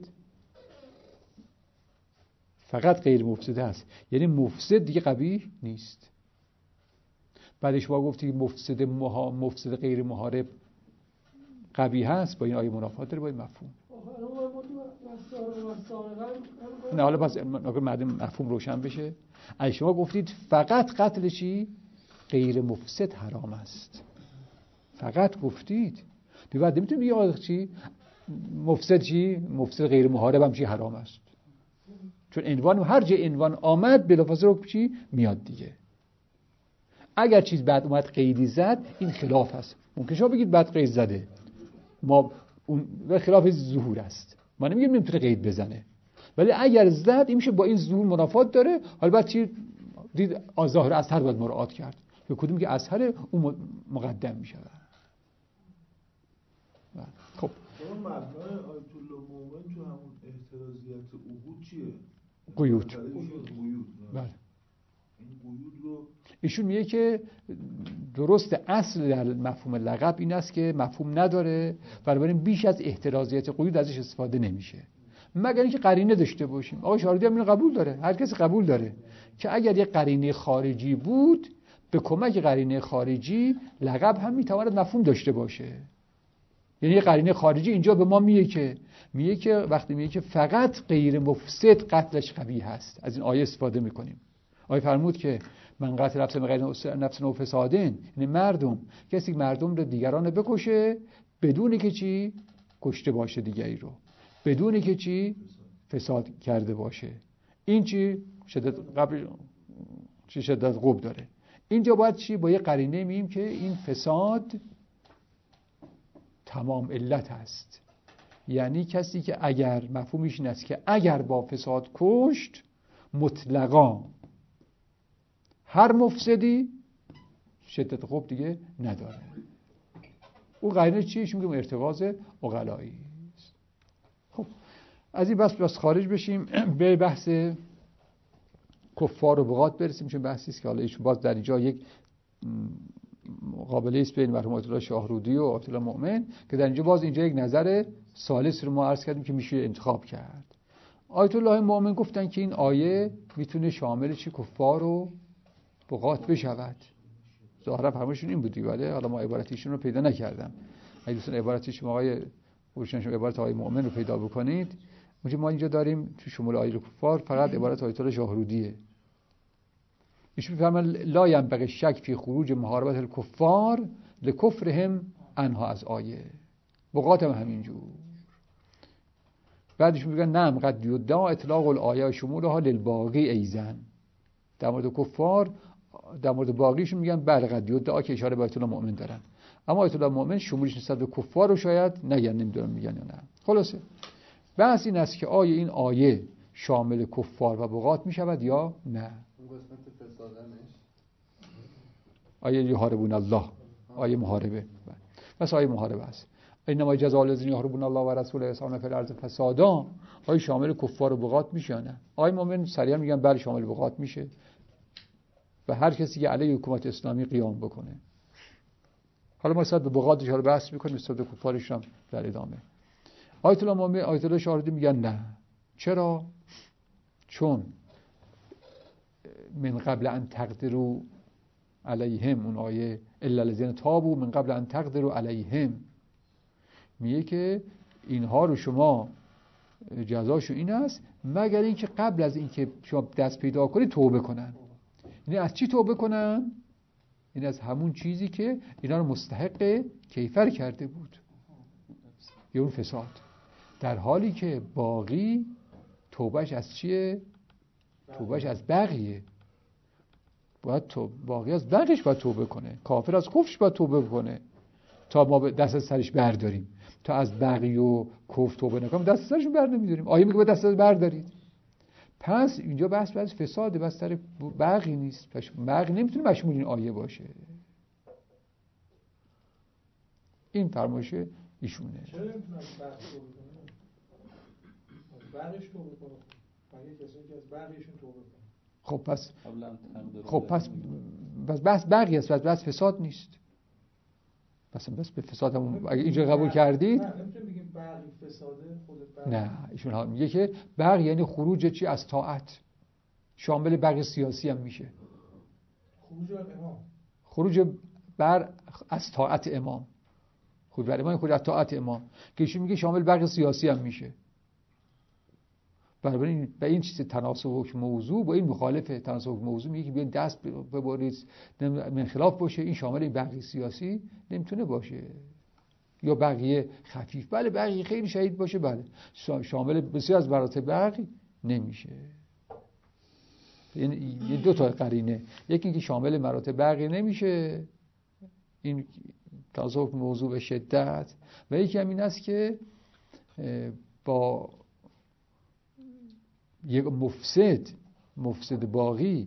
Speaker 1: فقط غیر مفسد هست، یعنی مفسد دیگه قبیح نیست. بعدش شما گفتی که مفسد غیر محارب قبیح هست، با این آیه منافات داره با این مفهوم. نه حالا پس مفهوم روشن بشه. اگه شما گفتید فقط قتل چی؟ غیر مفسد حرام است، فقط گفتید دیگه، بعد نمیتونید بگید چی؟ مفسد چی؟ مفسد غیر محارب هم چی حرام است، چون عنوان هر جای عنوان آمد بلافاصله حکم چی میاد دیگه. اگر چیز بعد اومد قیدی زد، این خلاف هست. ممکن شما بگید بعد قید زده، ما اون به خلاف ظهور است، ما نمیگیم نمیتونه قید بزنه، ولی اگر زد این میشه با این ظهور منافات داره. حالا بعد چی دید؟ ظاهر اثر باید مراعات کرد، به کدوم که اثر اون مقدم میشه. خب
Speaker 5: اون مبنای آیت الله مومن تو همون احترازیت عقود چیه؟
Speaker 1: قیود. بله.
Speaker 5: این قیود رو
Speaker 1: ایشون میگه که درست اصل در مفهوم لقب این است که مفهوم نداره، بنابراین بیش از احترازیت قیود ازش استفاده نمیشه، مگر اینکه قرینه داشته باشیم. آقای شاردی هم اینو قبول داره، هر کسی قبول داره که اگر یک قرینه خارجی بود، به کمک قرینه خارجی لقب هم میتواند مفهوم داشته باشه. یعنی یه قرینه خارجی اینجا به ما میگه که وقتی میگه که فقط غیر مفسد قتلش قبیح هست، از این آیه استفاده میکنیم. آیه فرمود که من قتل نفس غیر نفس و فسادین، یعنی کسی مردم رو دیگران بکشه بدون که چی کشته باشه دیگری رو، بدون که چی فساد کرده باشه. این چی شدت قبح داره. اینجا باید چی با یه قرینه میگیم که این فساد تمام علت هست، یعنی کسی که اگر مفهومش این است که اگر با فساد کشت، مطلقا هر مفسدی شدت قبح دیگه نداره. اون قرینه چیه؟ میگم ارتکاز عقلایی است. خب از این بس خارج بشیم، به بحث کفار و بغات برسیم، چون بحثی است که حالا ایشون باز در اینجا یک مقابله است بین مرحوم آیت الله شاهرودی و آیت الله مؤمن، که در اینجا باز اینجا یک نظر ثالث رو ما عرض کردیم که میشه انتخاب کرد. آیت الله مؤمن گفتن که این آیه میتونه شامل چی کفار و بغات بشود. ظاهرا فرمایشون این بودی، ولی حالا ما عبارتیشون رو پیدا نکردم. اگه دوستان عبارتیش آقای روشنشون عبارت آقای مؤمن رو پیدا بکنید، ما اینجا داریم تو شمول آیه کفار فقط عبارت آیت الله شاهرودیه. ایشون می‌فرمایند لا ينبغي الشک فی خروج محاربت الکفار لکفرهم عنها از آیه. بغات هم همینجور. بعدش میگن نعم قد یدعا اطلاق الآیه و شمولها للباقی ایزن. در مورد کفار، در مورد باقیشون میگن بله قد یدعا، که اشاره به آیت الله مؤمن دارن، اما آیت الله مؤمن شمولش نسبت به کفار رو شاید نگن، نمیدونم میگن یا نه. خلاصه بحث این است که آیه این آیه شامل کفار و بغات میشود یا نه.
Speaker 2: اون قسمت فسادنش
Speaker 1: آیه یحاربون الله آیه محاربه. بس آیه محاربه است. اینما جزاء الذین یحاربون الله و رسوله و یسعون فی الارض فسادا. آیه شامل کفار و بغات میشه یا نه؟ آیه مومن صریحا میگن بله شامل بغات میشه و هر کسی که علیه حکومت اسلامی قیام بکنه. حالا ما صد به بغاتش حالا بحث میکنیم، صد کفارش هم در ادامه. آیت الله مومن، آیت الله شاهردی میگن نه. چرا؟ چون من قبل ان تقدروا علیهم، اون آیه الا الذین تابوا من قبل ان تقدروا علیهم، میگه که اینها رو شما جزاشون این است مگر اینکه قبل از اینکه شما دست پیدا کنید توبه کنن. یعنی از چی توبه کنن؟ این از همون چیزی که اینا رو مستحق کیفر کرده بود، یا اون فساد. در حالی که باقی توبهش از چیه؟ توبهش از بغیه. باید باقی از بغیش باید توبه کنه. کافر از کفرش باید توبه کنه تا ما دست از سرش برداریم. تا از بغی و کفر توبه نکنیم دست از سرشون بر نمیداریم. آیه میگه باید دست از بردارید. پس اینجا بحث فساده، بس سر بغی نیست. بغی نمیتونه مشمول این آیه باشه. این فرمایش ایشونه.
Speaker 5: چرا نمیتونه از بغی توبه کنه؟ بغیش توبه کنه. مگه کسی که از بغیشون توبه کنه.
Speaker 1: خب پس بس بغی است، بس فساد نیست. بس به فساد همون اگه اینجا قبول کردید
Speaker 5: نه نمیتونیم بگیم بغی فساده خود بغی.
Speaker 1: نه ایشون ها میگه که بغی یعنی خروج چی از طاعت، شامل بغی سیاسی هم میشه. خروج بر از طاعت امام، خروج بر امام، خروج از طاعت امام که ایشون میگه شامل بغی سیاسی هم میشه. برای این چیز تناسب حکم موضوع با این مخالفه. تناسب حکم موضوع میگه که بیاین دست ببرید من خلاف باشه، این شامل این بغی سیاسی نمیتونه باشه. یا بغی خفیف، بله بغی خیلی شدید باشه، بله شامل بسیار از مراتب بغی نمیشه. این دو تا قرینه، یکی اینکه شامل مراتب بغی نمیشه، این تناسب حکم موضوع به شدت، و یکی هم این است که با یک مفسد باقی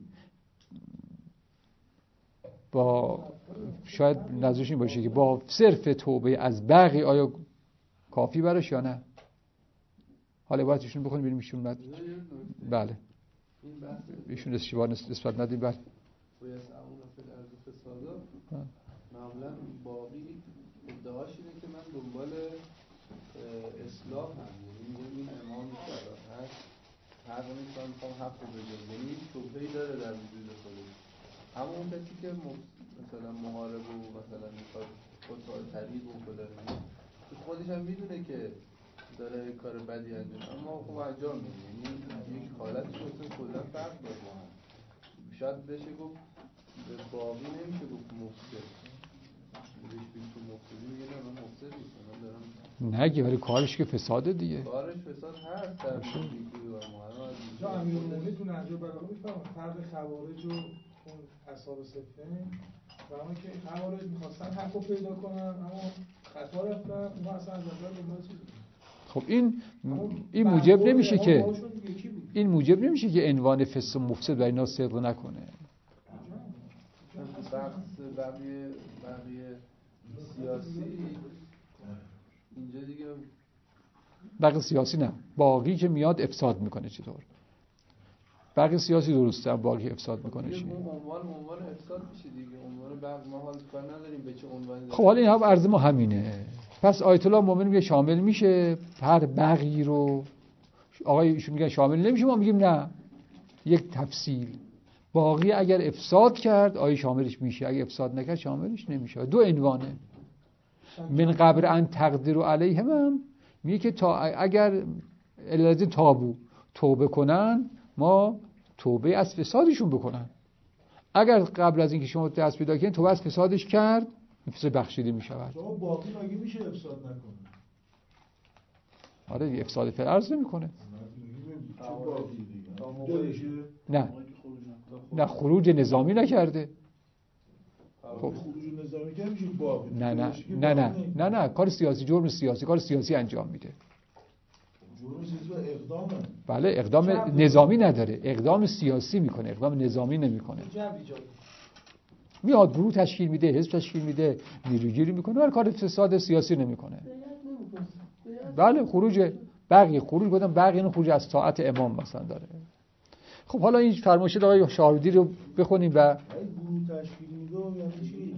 Speaker 1: با شاید نظرش این باشه که با صرف توبه از بغی آیا کافی براش یا نه. حالا باید ایشون بخونیم ببینیم ایشون بله ایشون اشتباه نسبت ندیم. بله
Speaker 2: معمولا باقی ادعاش اینه که من دنبال اصلاح هم، یعنی این امام شرع هست هر نمی‌کنم میخوام حق بجز، یعنی شبهه‌ای داره در وجود خودش. اما اون کسی که مثلا محارب و مثلا میخواد خودسال طریق و فلان، خودش هم میدونه که داره کار بدی انجام، اما خب انجام میده. یعنی یک حالتش اصلا کلا فرق داره با هم. شاید بشه گفت به باقی نمیشه گفت مفسد، بهش بگیم تو مفسدی، میگه نه من مفسد نیستم، من دارم
Speaker 1: نگه، ولی کارش که فساده دیگه.
Speaker 2: کارش فساد هست در نیکویی و محرم.
Speaker 5: جا امیرالمومنین تو نهج البلاغه میفهمن فرق خوارج و اون اصحاب صفین، و اما که خوارج میخواستن حق رو پیدا کنن اما خطا رفتن، اونها اصلا از نظر دنبال چیزی.
Speaker 1: خب این موجب نمیشه که این موجب نمیشه که عنوان فسق مفسد برای اینا صدق نکنه.
Speaker 2: بقیه سیاسی اینجا دیگه
Speaker 1: بقیه سیاسی نه، باقی که میاد افساد میکنه. چطور بقیه سیاسی درسته، باقی افساد میکنه چی؟
Speaker 2: عنوان افساد میشه دیگه. عنوان بقیه ما حال کار نداریم به چه عنوانی.
Speaker 1: خب حالا این هم عرض ما همینه. پس آیت الله مومن میگه شامل میشه هر بقیه رو، آقای ایشون میگن شامل نمیشه، ما میگیم نه، یک تفصیل. باقی اگر افساد کرد آیه شاملش میشه، اگر افساد نکرد شاملش نمیشه. دو عنوانه. من قبل ان تقدروا علیهم هم میگه که تا اگر الذین تابوا توبه کنن، ما توبه از فسادشون بکنن. اگر قبل از اینکه شما دست پیدا کنید توبه از فسادش کرد، این فساد بخشیده میشود.
Speaker 5: شما باقی مگه میشه افساد نکنه؟
Speaker 1: آره افساد فرض نمیکنه. نه خروج نظامی نکرده.
Speaker 5: خب خروج نظامی که میشه باقی.
Speaker 1: نه کار سیاسی، جرم سیاسی، کار سیاسی انجام میده.
Speaker 5: جرم سیاسی و اقدامه.
Speaker 1: بله اقدام نظامی نداره، اقدام سیاسی میکنه، اقدام نظامی نمیکنه. میاد گروه تشکیل میده، حزب تشکیل میده، نیروگیری میکنه، ولی کار فساد سیاسی نمیکنه. بله خروج بقیه، خروج گفتم بقیه اینو خروج از طاعت امام مثلا داره. خب حالا این فرمایش آقای شاهرودی رو بخونیم و
Speaker 5: گروه تشکیل میده یعنی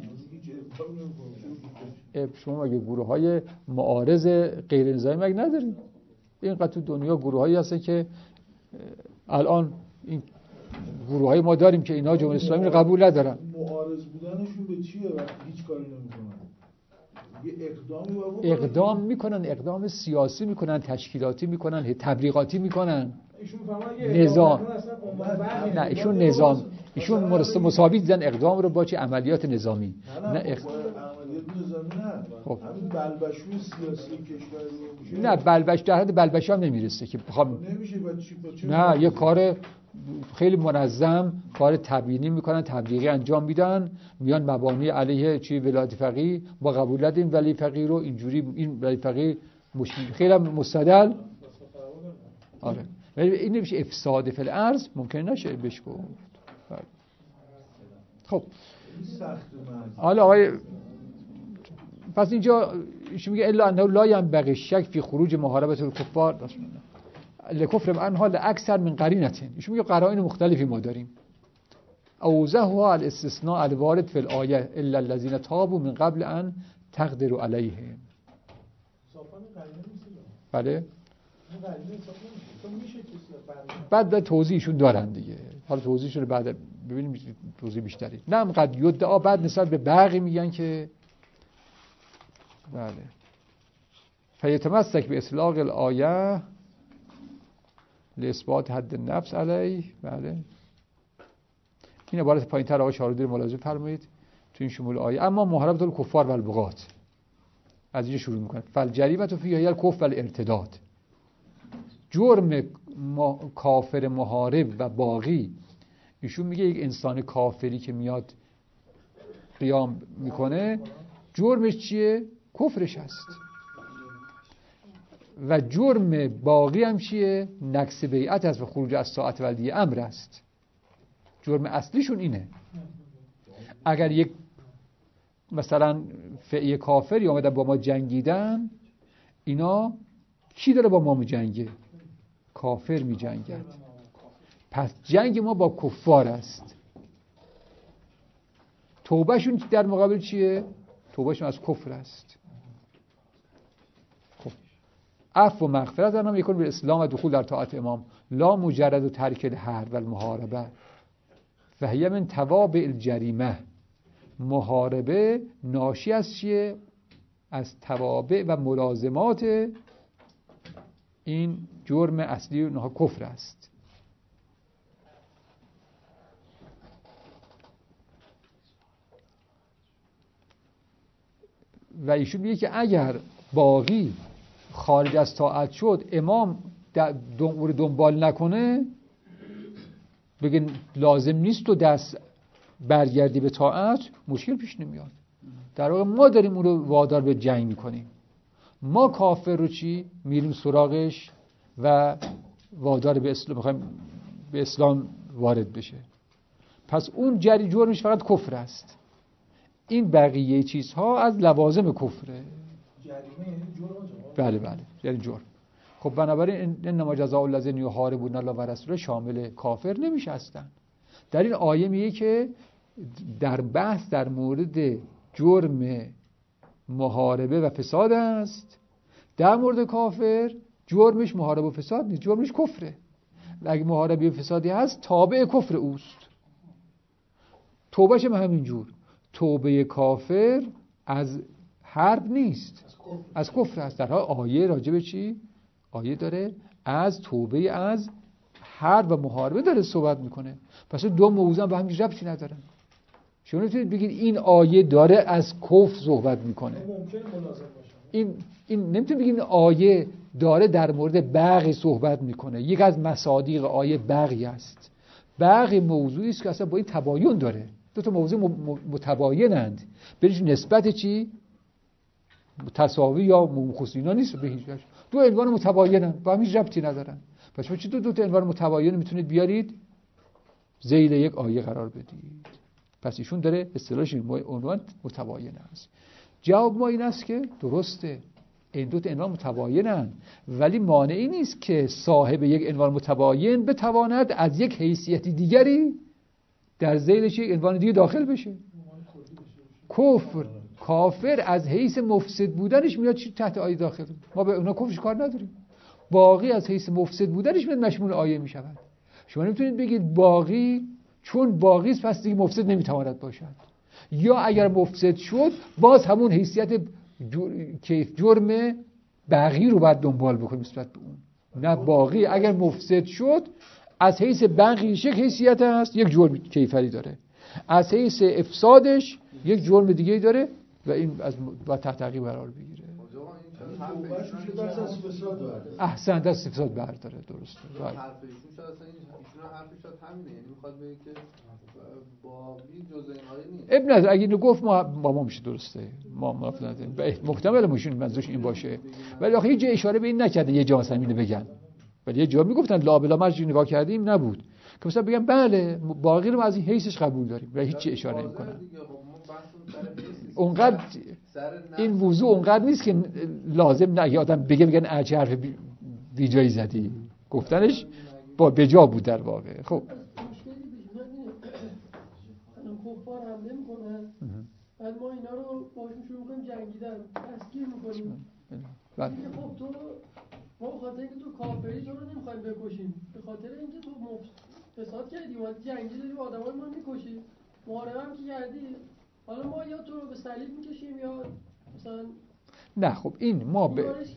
Speaker 5: چی؟
Speaker 1: شما مگه گروه‌های معارض غیر نظامی مگه نداریم؟ اینقدر تو دنیا گروه‌هایی هستن که الان این گروه‌های ما داریم که اینا جمهوری اسلامی رو قبول ندارن.
Speaker 5: معارض بودنشون به چیه وقتی هیچ کاری نمی‌کنن؟
Speaker 1: اقدام میکنن، اقدام سیاسی میکنن، تشکیلاتی میکنن، تبلیغاتی میکنن. نظام نه ایشون نظام، ایشون مساوی دیدن اقدام رو با چه عملیات نظامی. نه
Speaker 5: عملیات نظامی نه.
Speaker 1: خب
Speaker 5: همین بلبشوی سیاسی کشور رو میشه.
Speaker 1: نه بلبش در حد بلبشی هم نمیرسه که بخوام
Speaker 5: نمیشه
Speaker 1: نه یه کار خیلی منظم، کار تبیینی میکنن، تبلیغی انجام میدن، میان مبانی علیه چی ولایت فقیه با قبول ندیم ولی فقیه رو اینجوری این ولایت فقیه خیلی مستدل. آره ولی این نمیشه افساد فی الارض ممکن نشه بهش گفت. خب حالا آقای پس اینجا ایشون میگه الا انه لا ينبغي الشك فی خروج محاربه الکفار لکفر انها لاکثر من قرینه. ایشون میگه قرائن مختلفی ما داریم. اوضحها الاستثناء الوارد فی الآیه الا الذين تابوا من قبل ان تقدروا علیهم. بله بعد توضیحشون دارن دیگه. حالا توضیحشون رو بعد ببینیم توضیح بیشتری. نم قد یدعا بعد نسبت به باقی میگن که بله فیتمسک به اطلاق الآیه لاثبات حد النفس علیه. بله این عبارت پایین‌تر آقای شاهرودی رو ملاحظه فرمایید تو این شمول آیه. اما محاربه الکفار و البغات از اینجا شروع میکنه. فالجریمه فیها الکفر و الارتداد. جرم کافر محارب و باغی، ایشون میگه یک انسان کافری که میاد قیام میکنه جرمش چیه؟ کفرش هست. و جرم باغی هم چیه؟ نقض بیعت است و خروج از طاعت ولی امر است. جرم اصلیشون اینه. اگر یک مثلا فئه کافری اومدن با ما جنگیدن، اینا کی داره با ما میجنگه؟ کافر میجنگد. پس جنگ ما با کفار است. توبهشون در مقابل چیه؟ توبهشون از کفر است. خب عفو و مغفرت انام یکون به اسلام و دخول در طاعت امام لا مجرد و ترک الحرب و المحاربه و هی من توابع الجریمه. محاربه ناشی از چیه؟ از توابع و ملازمات این جرم اصلی اونها کفر است. و ایشون میگه که اگر باغی خارج از طاعت شد امام دنبال نکنه بگن لازم نیست و دست برگردی به طاعت، مشکل پیش نمیاد. در واقع ما داریم اون رو وادار به جنگ میکنیم. ما کافر رو چی؟ میریم سراغش و وادار به اسلام میخوایم به اسلام وارد بشه. پس اون جرمش فقط کفر است. این بقیه چیزها از لوازم کفره.
Speaker 5: جریمه یعنی جرم.
Speaker 1: بله بله یعنی جرم. خب بنابراین انما جزاء الذین یحاربون الله و رسوله شامل کافر نمیشه اصلا. در این آیه میگه که در بحث در مورد جرم محاربه و فساد است. در مورد کافر جرمش محاربه و فساد نیست، جرمش کفره. و اگه محاربه و فسادی هست تابع کفر اوست. توبهش هم همینجور. توبه کافر از حرب نیست، از کفر است. در حال آیه راجع به چی؟ آیه داره از توبه از حرب و محاربه داره صحبت میکنه. پس دو موضوع با هم ربطی ندارن. شما نمیتونید بگید این آیه داره از کفر صحبت میکنه. این نمیتونید بگید این آیه داره در مورد بغی صحبت میکنه. یک از مصادیق آیه بغی است. بغی موضوعی است که اصلا با این تباین داره. دو تا موضوع متباینند. بهش نسبت چی؟ تساوی یا مخصینا نیست به هیچ وجه. دو عنوان متباینن، با هم هیچ ربطی ندارن. پس چطور دو تا عنوان متباین میتونید بیارید زیر یک آیه قرار بدید؟ پس ایشون داره اصطلاحش عنوان متباین است. جواب ما این است که درسته این دو تا عنوان متباینن، ولی مانعی نیست که صاحب یک عنوان متباین بتواند از یک حیثیت دیگری در ذیلش یک عنوان دیگه داخل بشه. کافر از حیث مفسد بودنش میاد تحت آیه داخل، ما به اونا کفرش کار نداریم. باقی از حیث مفسد بودنش میاد مشمول آیه میشود. شما نمیتونید بگید باقی چون باقی است پس دیگه مفسد نمیتواند باشد، یا اگر مفسد شد باز همون حیثیت کیف جرم باقی رو باید دنبال بکنیم نسبت به اون. نه، باقی اگر مفسد شد از حیث باقیش یک حیثیت هست، یک جرم کیفری داره، از حیث افسادش یک جرم دیگه داره و این از با تحت تعقیب قرار بگیره. احسن، دست فساد برداره. درسته.
Speaker 2: حرف ایشون شاید اصلا ایشون حرفش شاید همینه، یعنی میخواد بگه که باقی جزء این آیه نیست.
Speaker 1: ابن از اگه اینو گفت ما میشه درسته، ما موافق نداریم. محتمل مشون منظورش این باشه، ولی آخه هیچ اشاره به این نکرده یه جا مثلا اینو بگن، ولی یه جا میگفتن لا بلا مرجع نگاه کردیم نبود که مثلا بگن بله باقی رو از این حیثش قبول داریم و هیچ اشاره نمیکنن. اونقدر این موضوع اونقدر نیست که لازم نه آدم بگن اگه حرف بی جایی زدی، گفتنش با بجا بود در واقع. خب
Speaker 6: کفار حمله میکنن، بعد ما اینا رو باشون شروع میکنیم جنگیدن، دستگیر میکنیم. میگه خب تو ما به خاطر اینکه تو کافری تو رو نمیخوایم بکشیم، به خاطر اینکه تو فساد کردی اومدی جنگی داری آدمای ما میکشی، محاربه هم که کردی، حالا ما یا تو رو به صلیب میکشیم یا مثلا
Speaker 1: نه. خب این ما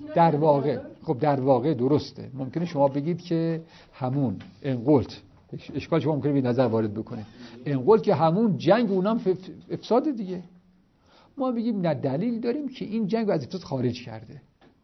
Speaker 1: در واقع درسته. ممکنه شما بگید که همون انقلت اشکال شما ممکنه به نظر وارد بکنه، انقلت که همون جنگ اونم افساد دیگه. ما میگیم نه، دلیل داریم که این جنگ رو از افساد خارج کرده.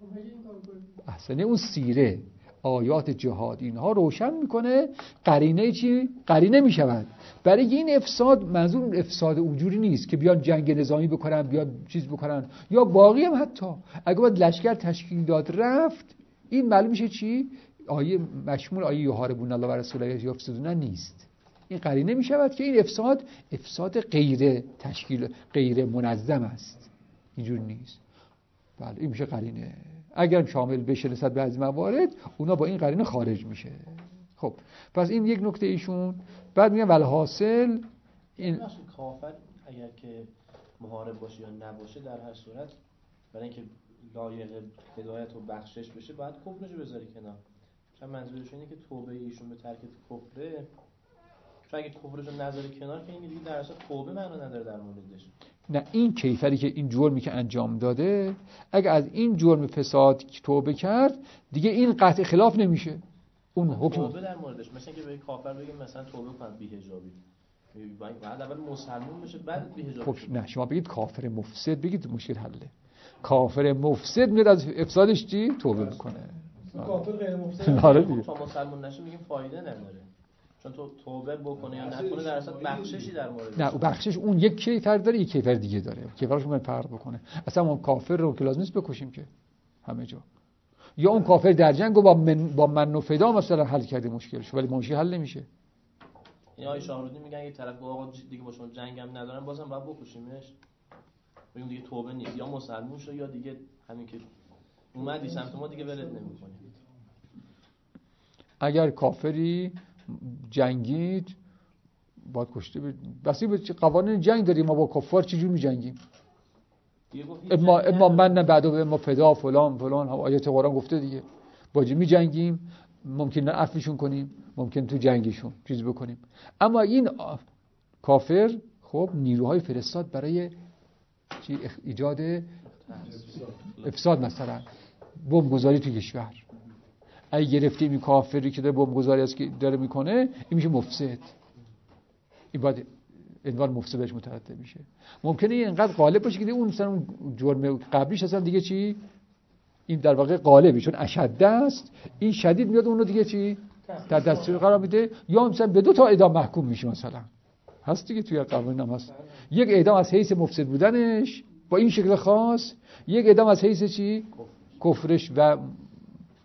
Speaker 1: اصلا اون سیره آیات جهاد اینها روشن میکنه قرینه چی؟ قرینه میشود برای این افساد. منظور اون افساد اونجوری نیست که بیان جنگ نظامی بکنن، بیان چیز بکنن، یا باقی هم حتی اگه باید لشکر تشکیل داد رفت، این معلوم میشه چی؟ آیه مشمول آیه یحاربون الله و رسوله یفسدون نیست. این قرینه میشود که این افساد غیر تشکیل، غیر منظم است، اینجور نیست. بله این میشه قرینه. اگر شامل بشه نسبت به از موارد، اونا با این قرینه خارج میشه. خب پس این یک نکته ایشون. بعد میگن والحاصل این
Speaker 3: کافر اگر که محارب باشه یا نباشه در هر صورت برای اینکه لایق هدایت و بخشش بشه باید کفرش رو بذاری کنار. چون منظورش اینه که توبه ایشون به ترک کفره، چون اگه کفرش رو نذاره کنار که این دیگه در اصل توبه معنا نداره در موردش.
Speaker 1: نه، این کیفری که این جرمی که انجام داده، اگه از این جرم فساد توبه کرد دیگه این قطع خلاف نمیشه. اون حکم
Speaker 3: توبه در موردش مثلا که به کافر بگیم مثلا توبه کن بی حجابی، بعد اول مسلمان بشه بعد بی حجابی.
Speaker 1: خب نه، شما بگید کافر مفسد بگید مشکل حله. کافر مفسد میاد از افسادش چی؟ توبه میکنه.
Speaker 6: کافر غیر مفسد
Speaker 3: تا مسلمان نشه میگیم فایده نداره، چون تو توبه بکنه یا نکنه در اصل بخششی در مورد.
Speaker 1: نه، بخشش اون یک کیفر داره، یک کیفر دیگه داره. کیفرش من فرق بکنه. اصلا اون کافر رو که لازم نیست بکشیم که همه جا. یا اون کافر در جنگ با من و فدا مثلا حل کرده مشکلش، ولی مشکل حل نمیشه.
Speaker 3: این آیه شاهرودی میگن یه طرف آقا دیگه با شما جنگ هم ندارن بازم باید بکشیمش. بگیم دیگه توبه نیست، یا مسلمان شو یا دیگه همین که اومدی سمت ما دیگه ولت نمی‌کنی.
Speaker 1: اگر کافری جنگید باید کشته بشه. بسی به قوانین جنگ داریم، ما با کفار چجور می‌جنگیم؟ اما من نه بعدو به ما فدا فلان آیات قرآن گفته دیگه. باجی می‌جنگیم، ممکنه عفوشون کنیم، ممکن تو جنگشون چیز بکنیم. اما این کافر خب نیروهای فرستاد برای ایجاد افساد، مثلا بمبگذاری تو کشور. اگه گرفتیم این کافری که داره بمبگذاری است که داره میکنه، این میشه مفسد. این باید عنوان مفسد بهش مترتب میشه. ممکنه این انقدر غالب باشه که اون مثلا اون جرم قبلیش اصلا دیگه چی؟ این در واقع غالبی چون اشد است، این شدید میاد اون رو دیگه چی؟ در دستور قرار میده، یا مثلا به 2 تا اعدام محکوم میشه مثلا. هست دیگه توی قوانین هم هست. یک اعدام از حیث مفسد بودنش با این شکل خاص، یک اعدام از حیث چی؟ کفرش و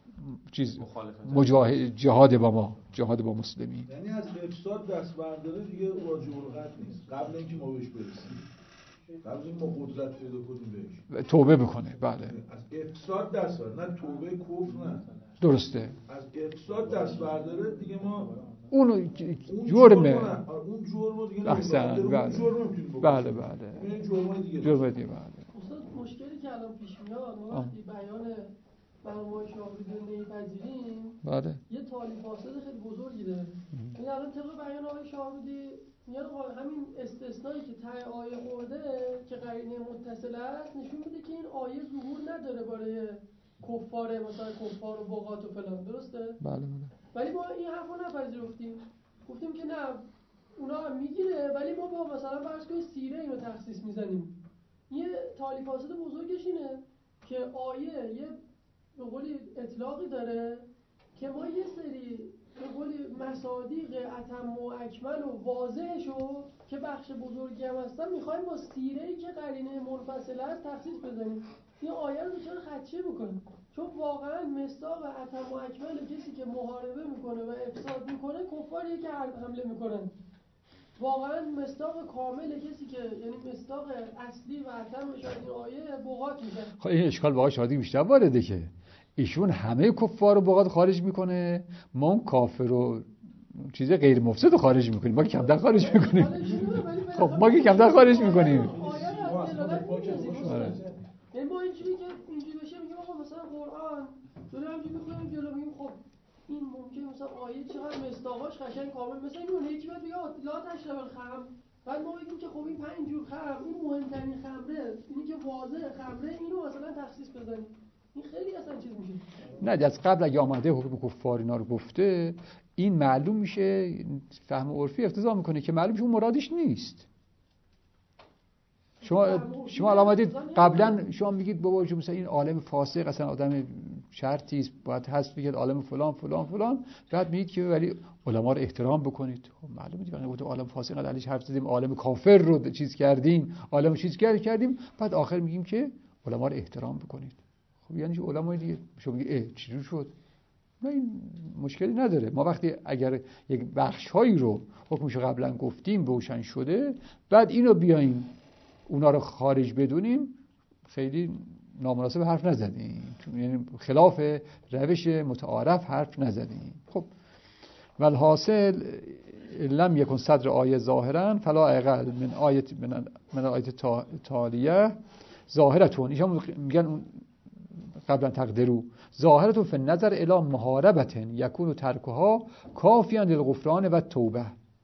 Speaker 1: چیز جهاد با ما، جهاد با مسلمین.
Speaker 5: یعنی از افساد دست برداره دیگه واجب القتل نیست قبل اینکه ما بهش برسیم، قبل اینکه ما قدرت پیدا کنیم بهش
Speaker 1: توبه بکنه. بله
Speaker 5: از افساد دست برداره، نه توبه کفر، نه
Speaker 1: درسته،
Speaker 5: از افساد دست برداره دیگه ما
Speaker 1: اون جرمه،
Speaker 5: اون جرمو دیگه
Speaker 1: احسن. بله بله
Speaker 5: این جرمای دیگه
Speaker 1: بله.
Speaker 6: استاد مشکلی که الان پیش میاد ما وقتی بیان مرحوم شاهرودی رو نمیپذیریم،
Speaker 1: بله
Speaker 6: یه تالی فاسد خیلی بزرگی داره. یعنی الان طبق بیان آقای شاهرودی میگن همین استثنایی که ته آیه خورده که قرینه متصل است نشون میده که این آیه ظهور نداره برای کفار، مثلا کفار و بغات و فلان، درسته؟
Speaker 1: بله.
Speaker 6: ولی ما این حرفو نپذیرفتیم، گفتیم که نه اونا هم میگیره، ولی ما با مثلا فرض کنید سیره اینو تخصیص میزنیم. یه تالی فاسد بزرگش اینه که آیه یه به قولی اطلاقی داره که ما یه سری به قولی مصادیق اتم و اکمل و واضحشو که بخش بزرگی هم هستن میخوایم با سیره‌ای که قرینه منفصله است تخصیص بزنیم. این آیه رو چرا خدشه بکنیم؟ چون واقعا مصداق اتم و اکمل کسی که محاربه میکنه و افساد میکنه کفاریه که حمله میکنن. واقعا مصداق کامل کسی که یعنی مصداق اصلی و اتمش از این آیه بغات میشن.
Speaker 1: خب این اشکال با آقای شادی بیشتر وارده که ایشون همه کفار رو بغات خارج میکنه، ما اون کافر و چیز غیر مفسد رو خارج میکنیم، ما که کمتر خارج میکنیم. خب ما که کمتر خارج میکنیم.
Speaker 6: یعنی ما اینجوری که اینجوری بشه میگیم آقا مثلا قرآن داره همینجوری میخونیم جلو میگیم خب این ممکنه مثلا آیه چقدر مصداقاش قشنگ کامل، مثلا این یکی بعد بگه لا تشرب الخمر، بعد ما بگیم که خب این 5 جور خمر، این مهمترین خمره، اینی که واضح خمره، اینو مثلا تخصیص بزنیم. این خیلی اصلا چیز میشه.
Speaker 1: نه از قبل اگه آمده حکم کفار اینا رو گفته، این معلوم میشه، فهم عرفی اقتضا میکنه که معلوم میشه اون مرادش نیست. شما علامت قبلا شما میگید بابا مثلا این عالم فاسق اصلا آدم شرطی است، باید هست بگید عالم فلان فلان فلان، بعد میگید که ولی علما رو احترام بکنید. خب معلومه دیگه گفتم عالم فاسق علیش حرف زدیم، عالم کافر رو چیز کردیم، عالم چیز کردیم، بعد آخر میگیم که علما رو احترام بکنید. خب یعنی علمای دیگه شما میگید چجوری شد؟ نه این مشکلی نداره. ما وقتی اگر یک بخش‌هایی رو حکمش قبلا گفتیم روشن شده، بعد اینو بیایم اونا رو خارج بدونیم، خیلی نامناسب حرف نزدیم، یعنی خلاف روش متعارف حرف نزدیم. خب والحاصل لم یکن صدر آیه ظاهرا فلا اقل من آیه تالیه ظاهرتون، ایشان میگن قبلا تقدرو ظاهرتون فی النظر الی محاربت یکون ترکها کافیاً للغفران و توبه.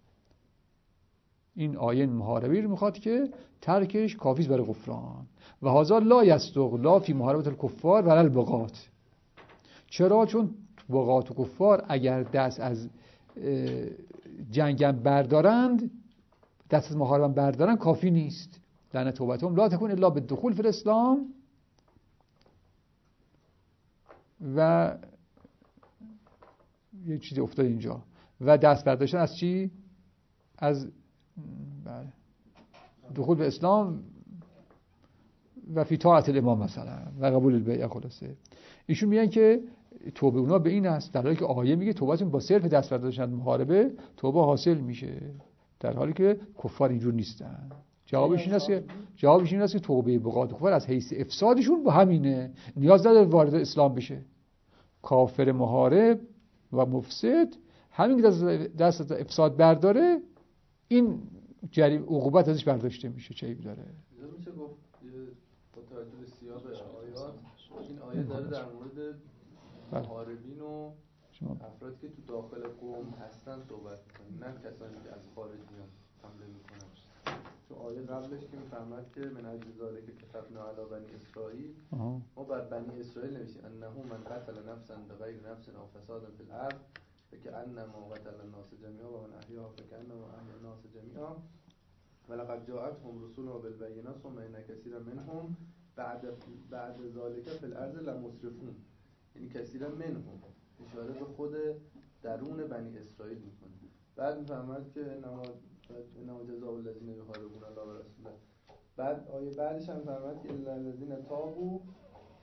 Speaker 1: این آیه محاربی رو میخواد که ترکش کافیست برای غفران. و هذا لا یصدق لا فی محاربت الکفار ولا البغات. چرا؟ چون بغات و کفار اگر دست از جنگم بردارند، دست از محاربم بردارن، کافی نیست. لعنه توبتهم لا تکون الا بالدخول فی الاسلام. و یه چیزی افتاد اینجا، و دست برداشتن از چی؟ از دخول به اسلام و فی طاعت الامام مثلا و قبول البیعه. خلاصه ایشون میگن که توبه اونا به این است، در حالی که آیه میگه توبهتون با صرف دست برداشتن محاربه توبه حاصل میشه، در حالی که کفار اینجور نیستن. جوابش این است که توبه بغات کفار از حیث افسادشون با همینه، نیاز نداره وارد اسلام بشه. کافر محارب و مفسد همین که دست از افساد برداره، این عقوبت ازش برداشته میشه. چه عیبی داره؟
Speaker 2: میشه گفت با توجه به سیاق آیات این آیه داره در مورد محاربین و افرادی که تو داخل قوم هستن صحبت می‌کنه، نه کسانی که از خارج میان حمله میکنن. چون آیه قبلش که میفهمد که من اجل ذالک کتبنا علی بنی اسرائیل، ما بر بنی اسرائیل نوشتیم انه من قتل نفسا بغیر نفس او فساد فی الارض فکأنما قتل الناس جميعا و من احیاها فکأنما احیا الناس جميعا ولقد جاءتهم رسولنا بالبينات ثم ان كثيرا منهم بعد ذلك في الارض لمسرفون. یعنی کثیرا منهم اشاره به خود درون بنی اسرائیل میکنه. بعد میفهمد که انما جزاء الذین یحاربون الله و رسوله. بعد آیه بعدش هم میفهمد که الا الذین تابوا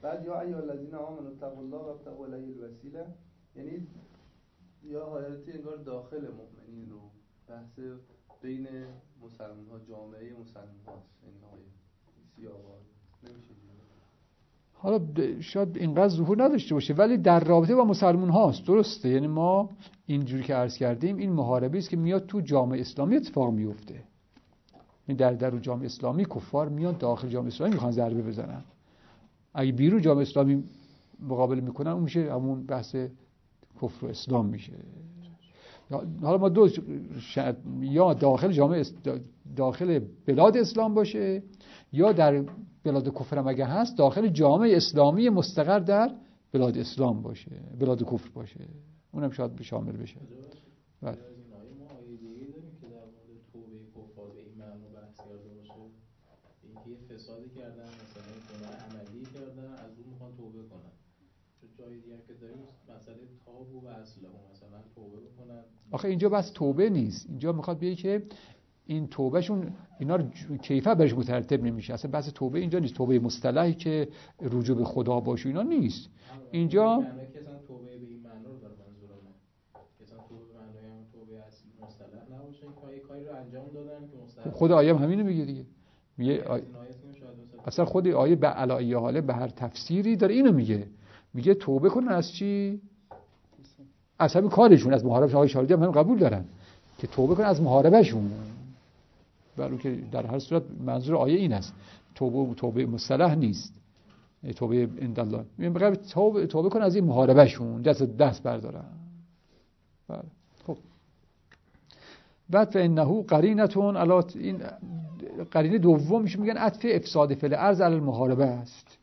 Speaker 2: بعد یا ایها الذین آمنوا اتقوا الله وابتغوا الیه الوسیله، یعنی یا حالتی انگار داخل مؤمنین رو بحث بین مسلمان ها، جامعه مسلمان هاست، این آیه سیاق نمیشه.
Speaker 1: حالا شاید اینقدر ظهور نداشته باشه ولی در رابطه با مسلمان هاست، درسته. یعنی ما اینجوری که عرض کردیم این محاربه است که میاد تو جامعه اسلامی اتفاق میفته. این در جامعه اسلامی کفار میاد داخل جامعه اسلامی میخوان ضربه بزنن. اگه بیرون جامعه اسلامی مقابله میکنن اون میشه همون بحث کفر و اسلام میشه. حالا ما دو یا داخل جامعه داخل بلاد اسلام باشه یا در بلاد کفر هم اگه هست داخل جامعه اسلامی مستقر در بلاد اسلام باشه، بلاد کفر باشه، اونم شاید به شامل بشه. بله.
Speaker 3: ما آیه دیگه داریم که در مورد توبه کفار به این معنی بحث کرده باشه، اینکه فسادی کردن، مثلا گناه عملی کردن، از اون میخوان توبه کنن. جای دیگه که داریم مسئله تاب و اصله، مثلا توبه بکنن.
Speaker 1: آخه اینجا بس توبه نیست، اینجا میخواد بگه که این توبهشون اینا رو کیفیت برش مترتب نمیشه. اصلا بحث توبه اینجا نیست، توبه مصطلحی که رجوع به خدا باشه اینا نیست. اینجا
Speaker 3: معنی که اصلا توبه به این معنی رو داره منظورم، اصلا توبه به معنی هم توبه اصلی مصطلح نباشه، که کاری رو انجام دادن که مصطلح.
Speaker 1: خود آیه هم همینو میگه دیگه، میگه اصلا خود آیه به علایه حاله به هر تفسیری داره اینو میگه توبه کنن از چی؟ از همین کارشون، از محاربه. آیه شارجی هم قبول دارن که توبه کنن از محاربهشون، برای که در هر صورت منظور آیه این است، توبه مصطلح نیست، توبه عند الله. میگه توبه کن از این محاربهشون، دست بردارن. بله. خب بعد فانه قرینتون علی، این قرینه دوم میشه میگن عطف افساد فی الارض علی المحاربه است.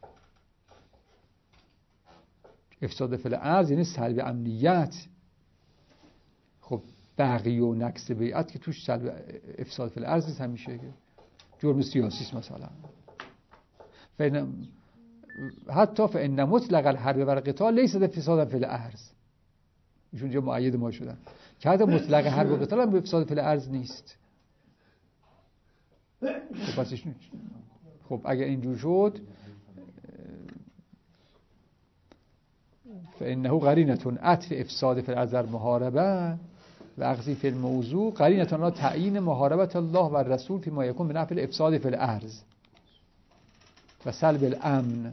Speaker 1: افساد فی الارض یعنی سلب امنیت. خب بغی و نقص بیعت که توش سلب افساد فی الارض نیست، همیشه جرم سیاسی است مثلا. حتی فان مطلق الحرب و القتال لیس افسادا فی الارض، ایشون جا مؤید ما شدن که حتی مطلق حرب و قتال هم افساد فی الارض نیست. خب پس خب اگر اینجور شد فانه قرینه عطف افساد فی الارض المحاربه و اخذی فی الموضوع قرینه علی تعیین محاربت الله و الرسول فيما يكون من نفع الافساد فی الارض و سلب الامن،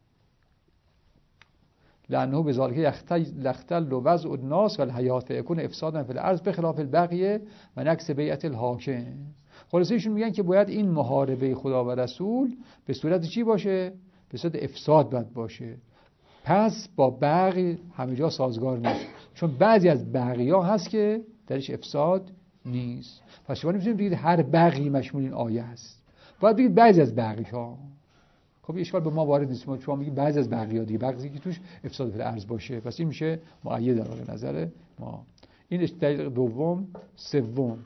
Speaker 1: لانه بذلك یختل وضع الناس و الحیات فیکون افسادا فی الارض بخلاف البغی و نقص بیعت الحاکم. خلاصه ایشون میگن که باید این محاربه خدا و رسول به صورت چی باشه؟ به صورت افساد باید باشه. پس با بغی همه جا سازگار نیست، چون بعضی از بغی‌ها هست که درش افساد نیست. پس شما نمیتونید بگید هر بغی مشمول این آیه است، باید بگید بعضی از بغی‌ها. خب اشکال به ما وارد نیست، ما شما میگید بعضی از بغی‌ها دیگه، بغی که توش افساد فی الارض باشه، پس این میشه مؤید در نظر ما. این دلیل دوم. سوم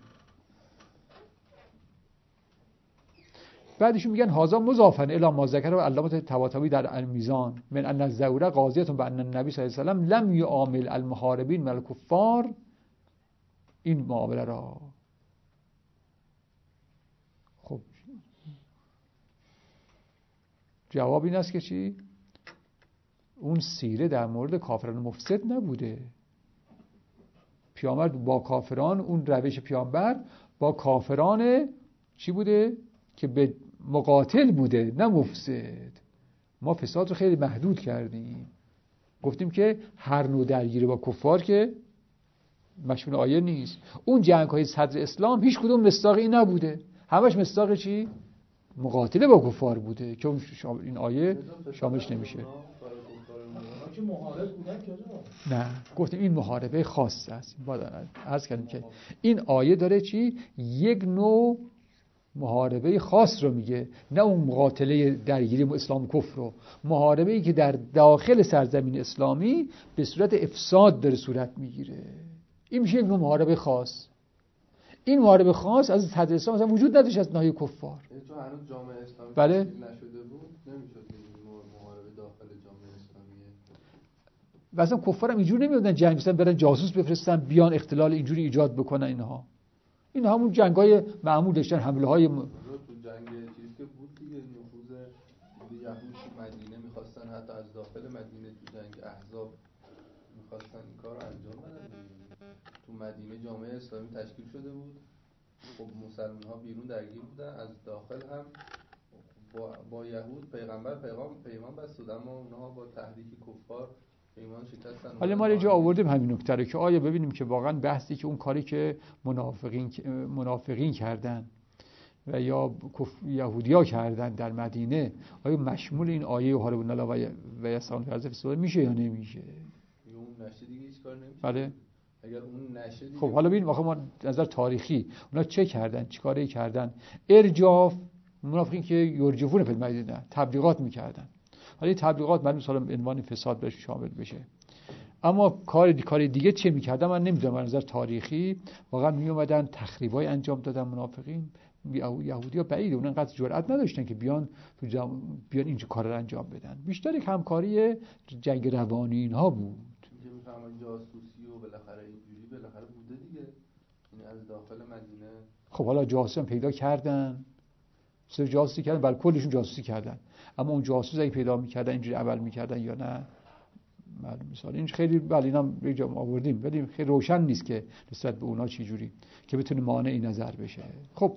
Speaker 1: بعدشون میگن هازا مضافن الی ما ذکر و علامه طباطبایی در المیزان من ان الزوره قاضیه به ان النبی صلی الله علیه و سلم لم یعامل المحاربین مع الکفار، این معامله را. خب جواب این است که چی؟ اون سیره در مورد کافران مفسد نبوده. پیامبر با کافران، اون روش پیامبر با کافران چی بوده؟ که به مقاتل بوده، نه مفسد. ما فساد رو خیلی محدود کردیم، گفتیم که هر نوع درگیری با کفار که مشمول آیه نیست. اون جنگ های صدر اسلام هیچ کدوم مصداق این نبوده، همش مصداق چی؟ مقاتله با کفار بوده که این آیه شاملش نمیشه. نه، گفتیم این محاربه خاص است. عرض کردیم که این آیه داره چی؟ یک نوع محاربه خاص رو میگه، نه اون مقاتله درگیری اسلام کفر رو. محاربه‌ای که در داخل سرزمین اسلامی به صورت افساد داره صورت میگیره، این میشه یک نوع محاربه خاص. این محاربه خاص از صدر اسلام مثلا وجود نداشت از ناحیه کفار.
Speaker 2: تو هنوز جامعه اسلامی
Speaker 1: بله؟
Speaker 2: نشده بود، نمیشد محاربه داخل جامعه اسلامی.
Speaker 1: مثلا کفار هم اینجوری نمیادن جنگ مثلا برن جاسوس بفرستن بیان اختلال اینجوری ایجاد بکنن. اینها این همون جنگ‌های معمول داشتن، حمله‌های
Speaker 2: تو جنگ چیز که بود دیگه، نفوذ یهود مدینه میخواستن حتی از داخل مدینه تو جنگ احزاب میخواستن این کار رو انجام بدن. تو مدینه جامعه اسلامی تشکیل شده بود، خب مسلمان ها بیرون درگیر بودن، از داخل هم با یهود پیغمبر پیمان بستند، اما اونها با تحریک کفار پیمان شکستن.
Speaker 1: حالا ما یه جا آوردیم همین نکته رو که آیا ببینیم که واقعا بحثی که اون کاری که منافقین کردن و یا یهودیا کردن در مدینه آیا مشمول این آیه یحاربون الله و یسعون فی الارض فسادا میشه یا نمیشه؟
Speaker 2: اون نشه دیگه هیچ کار نمیشه.
Speaker 1: بله.
Speaker 2: اگر اون نشه دیگه
Speaker 1: خب حالا ببین واقعا ما نظر تاریخی اونا چه کردن، چیکاری کردن؟ ارجاف منافقین که یرجفون فی المدینه تبلیغات میکردن. حالا این تبلیغات معلوم سال عنوان فساد بهش شامل بشه. اما کار دیگه چه میکردن من نمیدونم. از نظر تاریخی واقعا میومدن تخریبای انجام دادن منافقین. یهودی‌ها بعید اون انقدر جرئت نداشتن که بیان این کار رو انجام بدن. بیشتر یک همکاری جنگ روانی اینها بود.
Speaker 2: اینجا میفهمن جاسوسی و بالاخره اینجوری بالاخره بوده دیگه. این از داخل مدینه.
Speaker 1: خب حالا جاسوس هم پیدا کردن. سر جاسوسی کردن، بلکه کلشون جاسوسی کردن. اما اون جاسوس اگه پیدا می‌کردن اینجوری عمل می‌کردن یا نه معلوم نیست. این خیلی بله اینم یه جا آوردیم ولی خیلی روشن نیست که نسبت به اونا چه جوری که بتونه مانع این نظر بشه. خب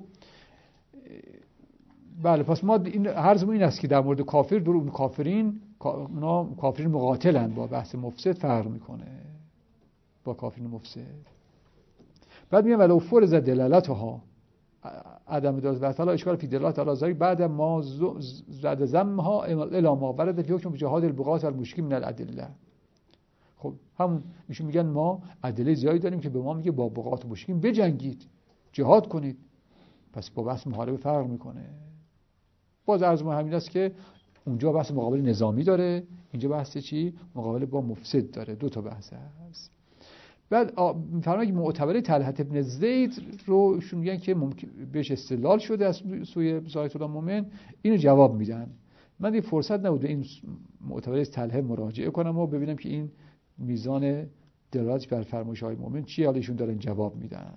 Speaker 1: بله پس ما این عرضمون این است که در مورد کافر در اون کافرین اونا کافرین مقاتلن با بحث مفسد فرق میکنه با کافرین مفسد. بعد میگم ولو فرض دلالتها عدم داد و تعالی اشکال فی دلالت علی ذلک بعد ما زد زمها الی ما ورد فی حکم جهاد البغاة والمشرکین من الادله. خب همون ایشون میگن ما ادله زیادی داریم که به ما میگه با بغاة و مشرکین بجنگید، جهاد کنید. پس با بحث محاربه فرق میکنه. باز عرض ما همین است که اونجا بحث مقابله نظامی داره، اینجا بحث چی؟ مقابله با مفسد داره. دو تا بحث هست. بعد میفرمایند که معتبره طلحة ابن زید رو ایشون میگن که ممکن بهش استدلال شده از سوی زاهد الله مومن، اینو جواب میدن. من دیگه فرصت نبود این معتبره طلحه مراجعه کنم و ببینم که این میزان دلالت بر فرمایش‌های مومن چی، حالا ایشون دارن جواب میدن.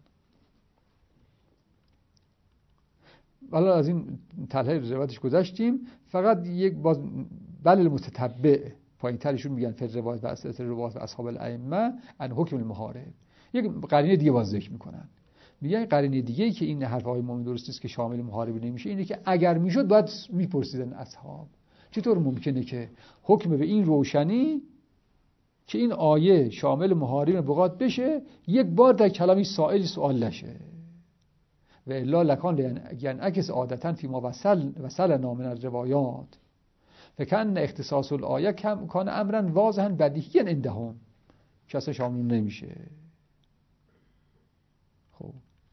Speaker 1: حالا از این طلحه روایتش گذشتیم. فقط یک باز بل المتتبع پایین‌ترشون میگن فر روایت و اساس روایت و اصحاب الائمه ان حکم المحارب. یک قرینه دیگه باز ذکر میکنن. میگن قرینه دیگه‌ای که این حرف‌های مومن درست است که شامل محاربه نمیشه اینه که اگر میشد باید میپرسیدن اصحاب چطور ممکنه که حکم به این روشنی که این آیه شامل محاربین بغات بشه یک بار در کلامی سائل سوال نشه. و الا لکان ینعکس عادتا فی ما وصلنا من الروایات فکن اختصاص الآیه کان امرا واضحا بدیهیا عندهم که اصلا شامل نمیشه. خب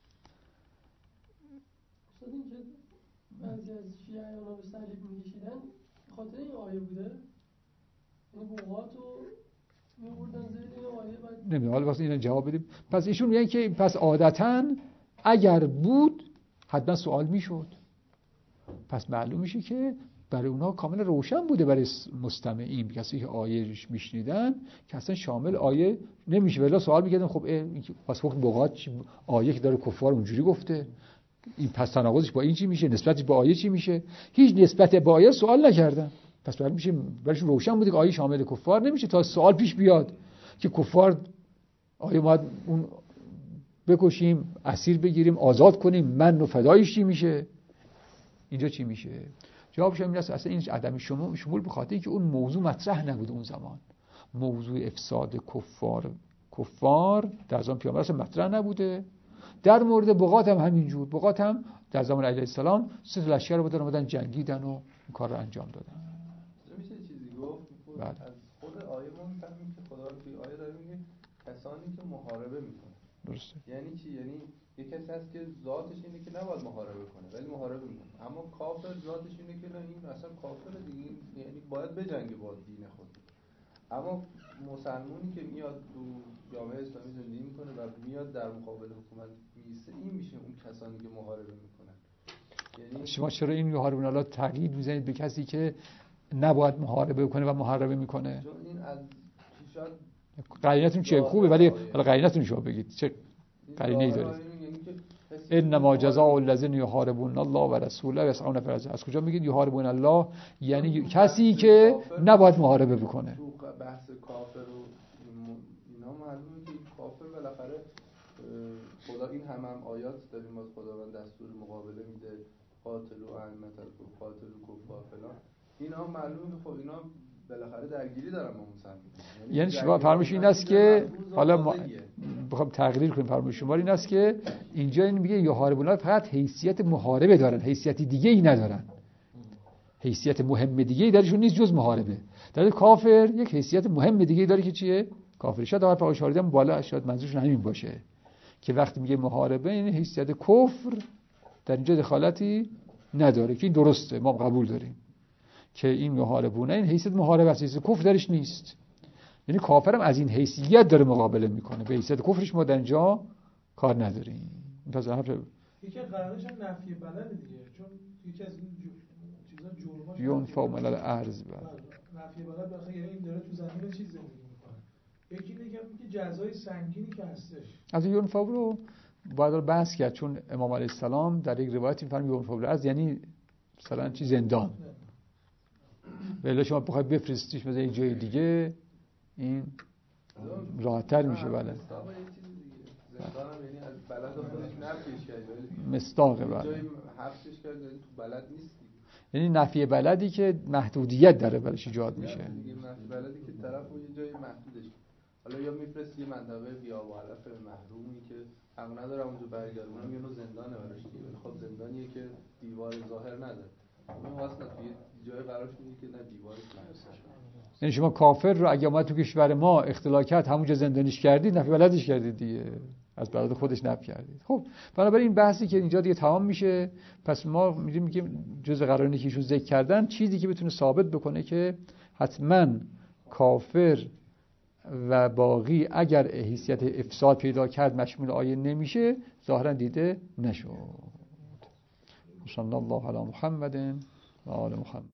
Speaker 6: اصلا اینکه بعضی از شیعه اونا به صلیب میکشیدن خاطر این آیه بوده، این بوقات رو میبردن زیر این آیه بعد
Speaker 1: نمیدونم. حالا واسه اینا جواب بدیم. پس ایشون میگن که پس عادتاً اگر بود حتما سوال میشد. پس معلوم میشه که برای اونها کاملا روشن بوده برای مستمعین کسی که آیهش میشنیدن که اصلا شامل آیه نمیشه. ولی سوال میکردن خب پس حکم بغات آیه که داره کفار اونجوری گفته این پس تناقضش با این چی میشه، نسبتش با آیه چی میشه؟ هیچ نسبت با آیه سوال نکردن. پس معلوم میشه برایشون روشن بوده که آیه شامل کفار نمیشه تا سوال پیش بیاد که کفار آیه ما اون بکشیم، اسیر بگیریم، آزاد کنیم، من و فدایش چی میشه؟ اینجا چی میشه؟ جوابش این است اصلا این عدم شمول به خاطر اینکه اون موضوع مطرح نبود اون زمان. موضوع افساد کفار در زمان پیامبر اصلا مطرح نبوده. در مورد بغات هم همینجور. بغات هم در زمان علیه السلام سه لشکر رو اومدن جنگیدن و این کار رو انجام دادن.
Speaker 2: میشه چیزی گفت؟
Speaker 1: بله.
Speaker 2: از خود آیه ما میفهمیم که خدا توی آیه داره میگه کسانی که محاربه میکنن.
Speaker 1: درسته.
Speaker 2: یعنی چی؟ یعنی یک کسی هست که ذاتش اینه که نباید محاربه کنه ولی محاربه میکنه، اما کافر ذاتش اینه که نه این اصلا کافر دیگه، یعنی باید بجنگه با دین خود. اما مسلمانی که میاد تو جامعه اسلامی زندگی میکنه و میاد در مقابل حکومت میسته، این میشه اون کسانی که محاربه میکنن. یعنی
Speaker 1: شما چرا این محاربین الله تقیید میزنید به کسی که نباید محاربه کنه و محاربه میکنه؟
Speaker 2: چون این از شاید
Speaker 1: قرینتون چیه؟ خوبه ولی حالا قرینتون شما بگید چه قرینه‌ای دارید؟ انما جزاء الذین یحاربون الله و رسوله و یسعون فی الارض. از کجا میگید یحاربون الله؟ یعنی کسی که نباید محاربه بکنه.
Speaker 2: تو بحث کافر و اینا معلومه که کافر بالاخره خدا این هم آیات داریم از خداوند دستور مقابله میده، قاتل و ائمه قاتل و کفار فلان. اینا معلومه که خب اینا بالاخره درگیری دارن با مسلمان.
Speaker 1: یعنی شما فرمایش این است که حالا ما بخوام تقریر کنیم، فرمایش شما این است که اینجا این میگه یحاربون فقط حیثیت محاربه دارن، حیثیت دیگه ای ندارن، حیثیت مهم دیگه ای درشون نیست جز محاربه. در کافر یک حیثیت مهم دیگه ای داره که چیه؟ کافر. شاید آقای فقیه شاریدم بالا شاید منظورشون همین باشه که وقتی میگه محاربه این حیثیت کفر در اینجا دخالتی نداره که این درسته، ما قبول داریم که این محاربونه این حیثیت محاربه است، حیثیت کفر درش نیست. یعنی کافرم از این حیثیت داره مقابله میکنه، به حیثیت کفرش ما در اینجا کار نداریم.
Speaker 7: یکی قرارش هم نفی بلد دیگه، چون یکی از این چیزا جرماش
Speaker 1: یونفا ملل ارز
Speaker 7: نفی بلد باشه، یعنی این داره تو زمین چیز زندگی میکنه. یکی دیگه میگه جزای سنگینی که هستش. از
Speaker 1: یونفا رو باید بحث کرد، چون امام علیه السلام در یک روایتی میفرمایند یونفا ارز یعنی مثلا چی زندان. ولی شما بخواید بفرستیش مثلا یک جای دیگه این راحت‌تر میشه. بله
Speaker 2: زندان هم یعنی از بلد خودش نفیش کرد،
Speaker 1: مصداقه. بله
Speaker 2: جای حبسش کرد یعنی تو بلد نیستی،
Speaker 1: یعنی نفی بلدی که محدودیت داره برش ایجاد میشه.
Speaker 2: دیگه نفی بلدی که طرف اون یه جای محدودش، حالا یا میفرستی یه منطقه بی‌آب محرومی که حق نداره اونجا برگردونم، یا نوع زندانه براش دیگه. خب زندانیه که دیوار ظاهر نداره، اون واسه توی جای قرارش میده که نه دیوارش نمیشه.
Speaker 1: یعنی شما کافر رو اگه اومد تو کشور ما اختلاع کرد همونجا زندانیش کردید، نفی بلدش کردید دیگه، از بلد خودش نفی کردید. خب بنابراین این بحثی که اینجا دیگه تمام میشه. پس ما میگیم که جزء قرارینی که ایشون ذکر کردن چیزی که بتونه ثابت بکنه که حتما کافر و باقی اگر حیثیت افساد پیدا کرد مشمول آیه نمیشه، ظاهرا دیده نشد. صلی الله علی محمد و آل محمد.